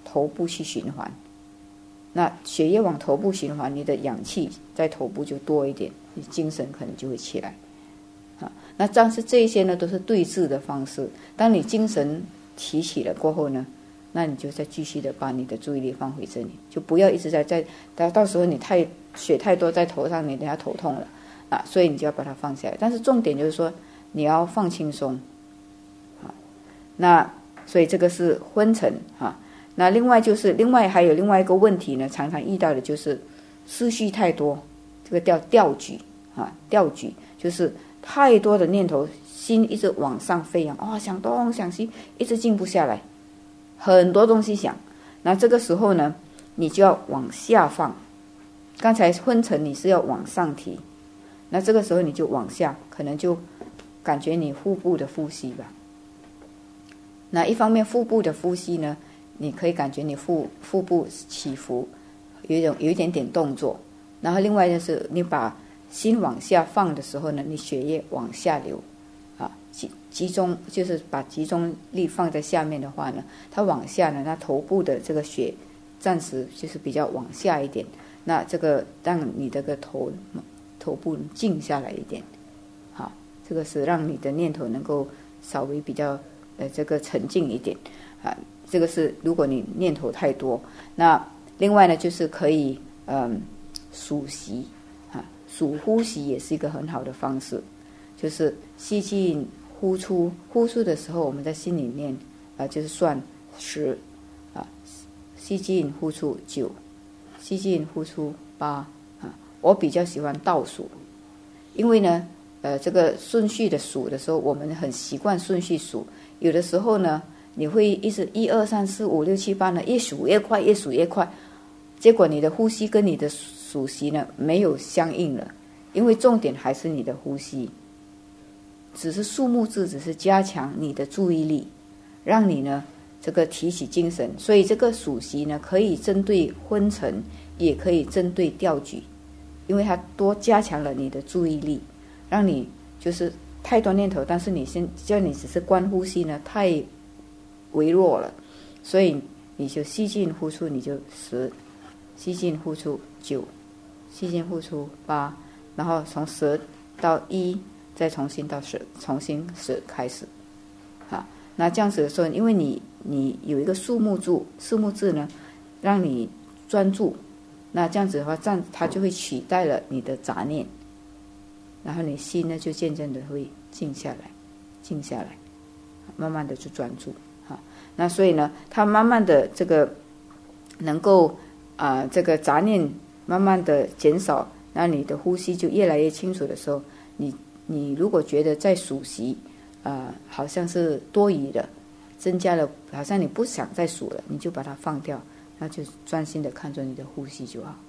头部去循环。那血液往头部循环，你的氧气在头部就多一点，你精神可能就会起来。啊，那但是这些呢都是对治的方式。当你精神提起了过后呢，那你就再继续的把你的注意力放回这里，就不要一直在在到到时候你太血太多在头上，你等下头痛了啊，所以你就要把它放下来。但是重点就是说你要放轻松啊。那所以这个是昏沉啊。那另外就是另外还有另外一个问题呢，常常遇到的就是思绪太多，这个叫吊举啊，吊举就是太多的念头，心一直往上飞扬，哦，想东想西，一直静不下来，很多东西想。那这个时候呢，你就要往下放。刚才昏沉你是要往上提，那这个时候你就往下，可能就感觉你腹部的呼吸吧。那一方面腹部的呼吸呢，你可以感觉你腹腹部起伏，有一种有一点点动作。然后另外就是你把心往下放的时候呢，你血液往下流啊，集集中就是把集中力放在下面的话呢，它往下呢，那头部的这个血暂时就是比较往下一点，那这个让你这个头头部静下来一点，好，这个是让你的念头能够稍微比较呃这个沉静一点啊。这个是如果你念头太多。那另外呢，就是可以嗯数息啊，数呼吸也是一个很好的方式，就是吸进呼出，呼出的时候我们在心里面啊就是算十啊，吸进呼出九，吸进呼出八啊。我比较喜欢倒数，因为呢呃这个顺序的数的时候，我们很习惯顺序数，有的时候呢你会一直一二三四五六七八呢，越数越快，越数越快，结果你的呼吸跟你的数息呢没有相应了，因为重点还是你的呼吸，只是数目字，只是加强你的注意力，让你呢这个提起精神。所以这个数息呢可以针对昏沉，也可以针对吊举，因为它多加强了你的注意力，让你就是太多念头，但是你先叫你只是观呼吸呢太微弱了，所以你就吸进呼出，你就十，吸进呼出九，吸进呼出八，然后从十到一，再重新到十，重新十开始。好，那这样子的时候，因为你你有一个数目字，数目字呢，让你专注，那这样子的话，这样它就会取代了你的杂念，然后你心呢就渐渐的会静下来，静下来，慢慢的就专注。好，那所以呢，它慢慢的这个能够啊、呃，这个杂念慢慢的减少，那你的呼吸就越来越清楚的时候，你你如果觉得在数息啊、呃，好像是多余的，增加了，好像你不想再数了，你就把它放掉，那就专心的看着你的呼吸就好，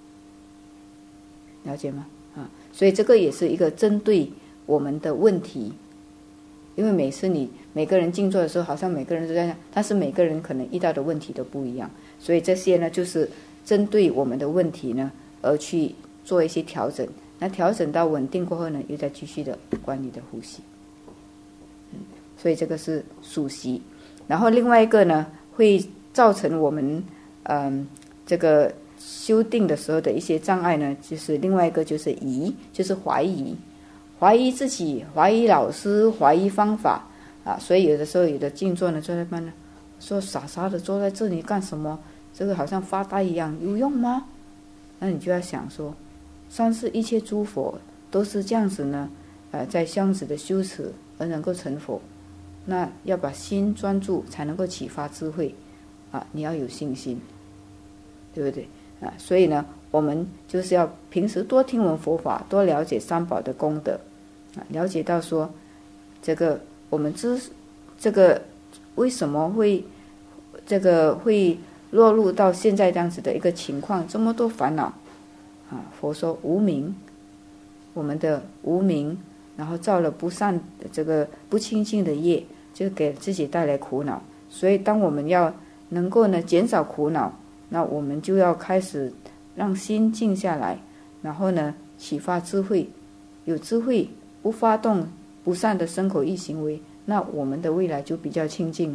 了解吗？啊，所以这个也是一个针对我们的问题。因为每次你每个人静坐的时候，好像每个人都在讲，但是每个人可能遇到的问题都不一样，所以这些呢，就是针对我们的问题呢，而去做一些调整。那调整到稳定过后呢，又再继续的管理的呼吸。嗯，所以这个是数息。然后另外一个呢，会造成我们嗯这个修定的时候的一些障碍呢，就是另外一个就是疑，就是怀疑。怀疑自己，怀疑老师，怀疑方法啊，所以有的时候有的静坐呢，坐在那呢，说傻傻的坐在这里干什么？这个好像发呆一样，有用吗？那你就要想说，上世一切诸佛都是这样子呢，呃，在这样子的修持而能够成佛，那要把心专注才能够启发智慧啊，你要有信心，对不对啊？所以呢，我们就是要平时多听闻佛法，多了解三宝的功德。啊，了解到说，这个我们知这个为什么会这个会落入到现在这样子的一个情况，这么多烦恼啊！佛说无明，我们的无明，然后造了不善的这个不清净的业，就给自己带来苦恼。所以，当我们要能够呢减少苦恼，那我们就要开始让心静下来，然后呢启发智慧，有智慧。不发动不善的身口意行为，那我们的未来就比较清净啊。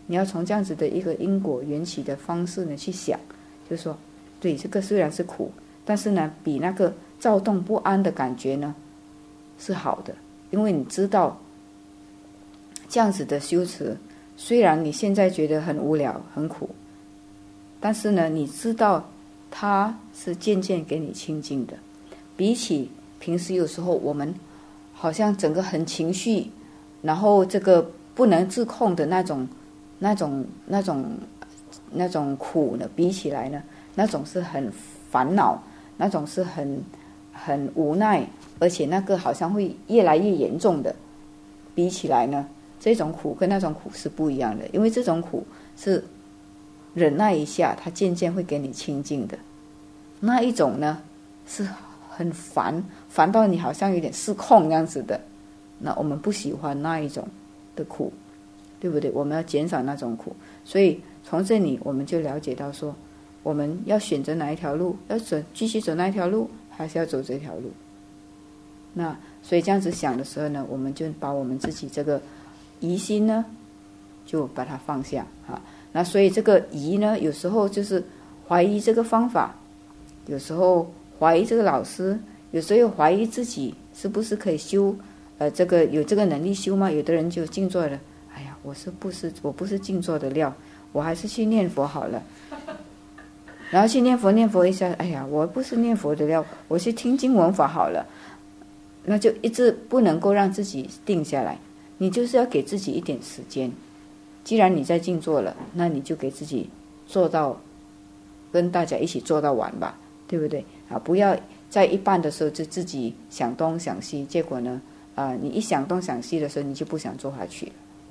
你要从这样子的一个因果缘起的方式呢去想，就是说，对，这个虽然是苦，但是呢，比那个躁动不安的感觉呢是好的，因为你知道这样子的修持，虽然你现在觉得很无聊很苦，但是呢，你知道它是渐渐给你清净的。比起平时有时候我们好像整个很情绪，然后这个不能自控的那种、那种、那种、那种苦呢，比起来呢，那种是很烦恼，那种是很很无奈，而且那个好像会越来越严重的。比起来呢，这种苦跟那种苦是不一样的，因为这种苦是忍耐一下，它渐渐会给你清净的。那一种呢，是很烦，烦到你好像有点失控那样子的。那我们不喜欢那一种的苦，对不对？我们要减少那种苦。所以从这里我们就了解到说，我们要选择哪一条路，要走继续走那一条路，还是要走这条路。那所以这样子想的时候呢，我们就把我们自己这个疑心呢，就把它放下啊。那所以这个疑呢，有时候就是怀疑这个方法，有时候怀疑这个老师，有时候又怀疑自己是不是可以修，呃，这个有这个能力修吗？有的人就静坐了，哎呀，我是不是我不是静坐的料，我还是去念佛好了。然后去念佛念佛一下，哎呀，我不是念佛的料，我去听经闻法好了。那就一直不能够让自己定下来，你就是要给自己一点时间。既然你在静坐了，那你就给自己做到，跟大家一起做到完吧，对不对啊？不要在一半的时候就自己想东想西，结果呢，啊、呃，你一想东想西的时候，你就不想做下去了。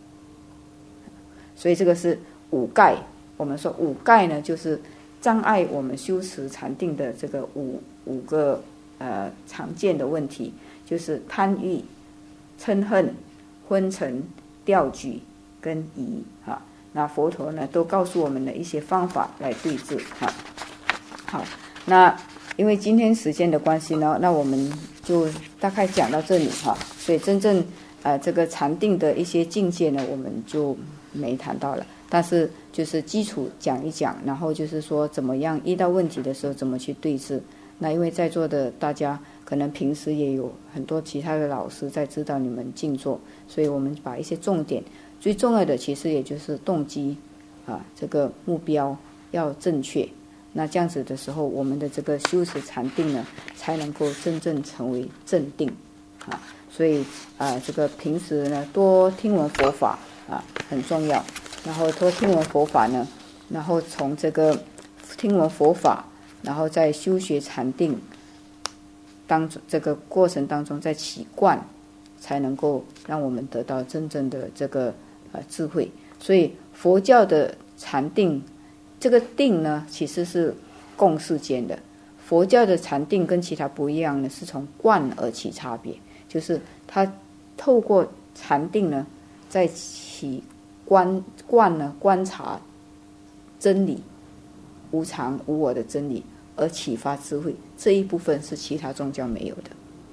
所以这个是五盖，我们说五盖呢，就是障碍我们修持禅定的这个五五个呃常见的问题，就是贪欲、嗔恨、昏沉、掉举跟疑啊。那佛陀呢都告诉我们的一些方法来对治啊。好，那因为今天时间的关系呢，那我们就大概讲到这里哈。所以真正呃这个禅定的一些境界呢，我们就没谈到了。但是就是基础讲一讲，然后就是说怎么样遇到问题的时候怎么去对治。那因为在座的大家可能平时也有很多其他的老师在指导你们静坐，所以我们把一些重点，最重要的其实也就是动机啊，这个目标要正确。那这样子的时候，我们的这个修持禅定呢，才能够真正成为正定啊。所以啊，这个平时呢多听闻佛法啊很重要，然后多听闻佛法呢，然后从这个听闻佛法，然后在修学禅定当中这个过程当中再起观，才能够让我们得到真正的这个呃智慧。所以佛教的禅定，这个定呢其实是共世间的。佛教的禅定跟其他不一样呢，是从观而起差别，就是它透过禅定呢，在起观观呢观察真理，无常无我的真理，而启发智慧，这一部分是其他宗教没有的。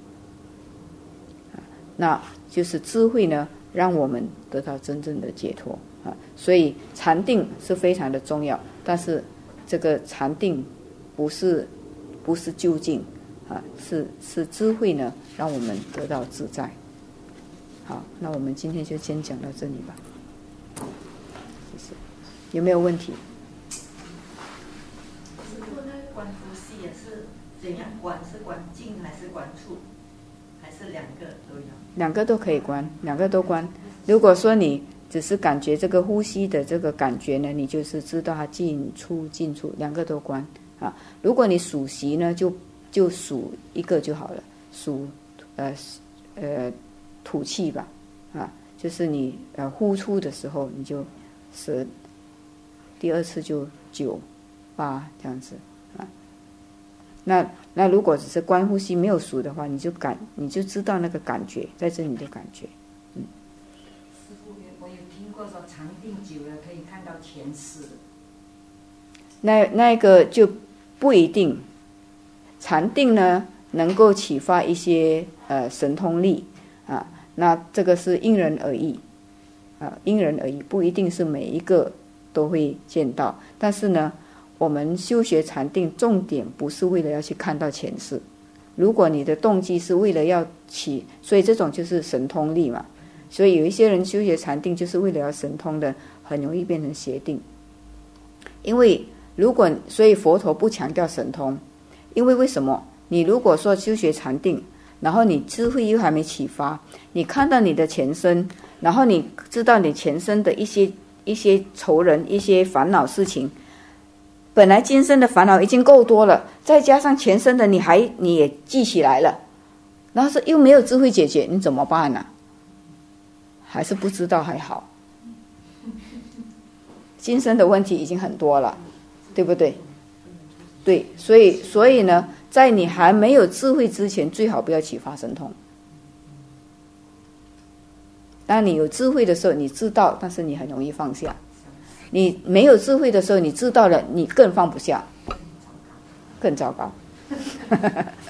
那就是智慧呢，让我们得到真正的解脱啊。所以禅定是非常的重要，但是这个禅定不是不是究竟啊，是是智慧呢，让我们得到自在。好，那我们今天就先讲到这里吧。谢谢。有没有问题？ 师父，那个观呼吸也是怎样观？是观静还是观处？还是两个都有？ 两个都可以观，两个都观。如果说你只是感觉这个呼吸的这个感觉呢，你就是知道它进出进出，两个都观啊。如果你数息呢，就就数一个就好了，数呃呃吐气吧啊，就是你呃呼出的时候你就十，第二次就九八这样子啊。那那如果只是观呼吸没有数的话，你就感你就知道那个感觉在这里的感觉。嗯。 师父，我有听过说禅定久了可以看到前世。 那那个就不一定，禅定呢能够启发一些呃神通力啊，那这个是因人而异呃，因人而异，不一定是每一个都会见到。但是呢，我们修学禅定，重点不是为了要去看到前世。如果你的动机是为了要起，所以这种就是神通力嘛。所以有一些人修学禅定，就是为了要神通的，很容易变成邪定。因为如果，所以佛陀不强调神通，因为为什么？你如果说修学禅定，然后你智慧又还没启发，你看到你的前身，然后你知道你前身的一些一些仇人、一些烦恼事情，本来今生的烦恼已经够多了，再加上前生的你还你也记起来了，然后是又没有智慧解决，你怎么办呢、啊？还是不知道还好，今生的问题已经很多了，对不对？对，所以所以呢，在你还没有智慧之前，最好不要启发神通。当你有智慧的时候，你知道，但是你很容易放下；你没有智慧的时候，你知道了，你更放不下，更糟糕。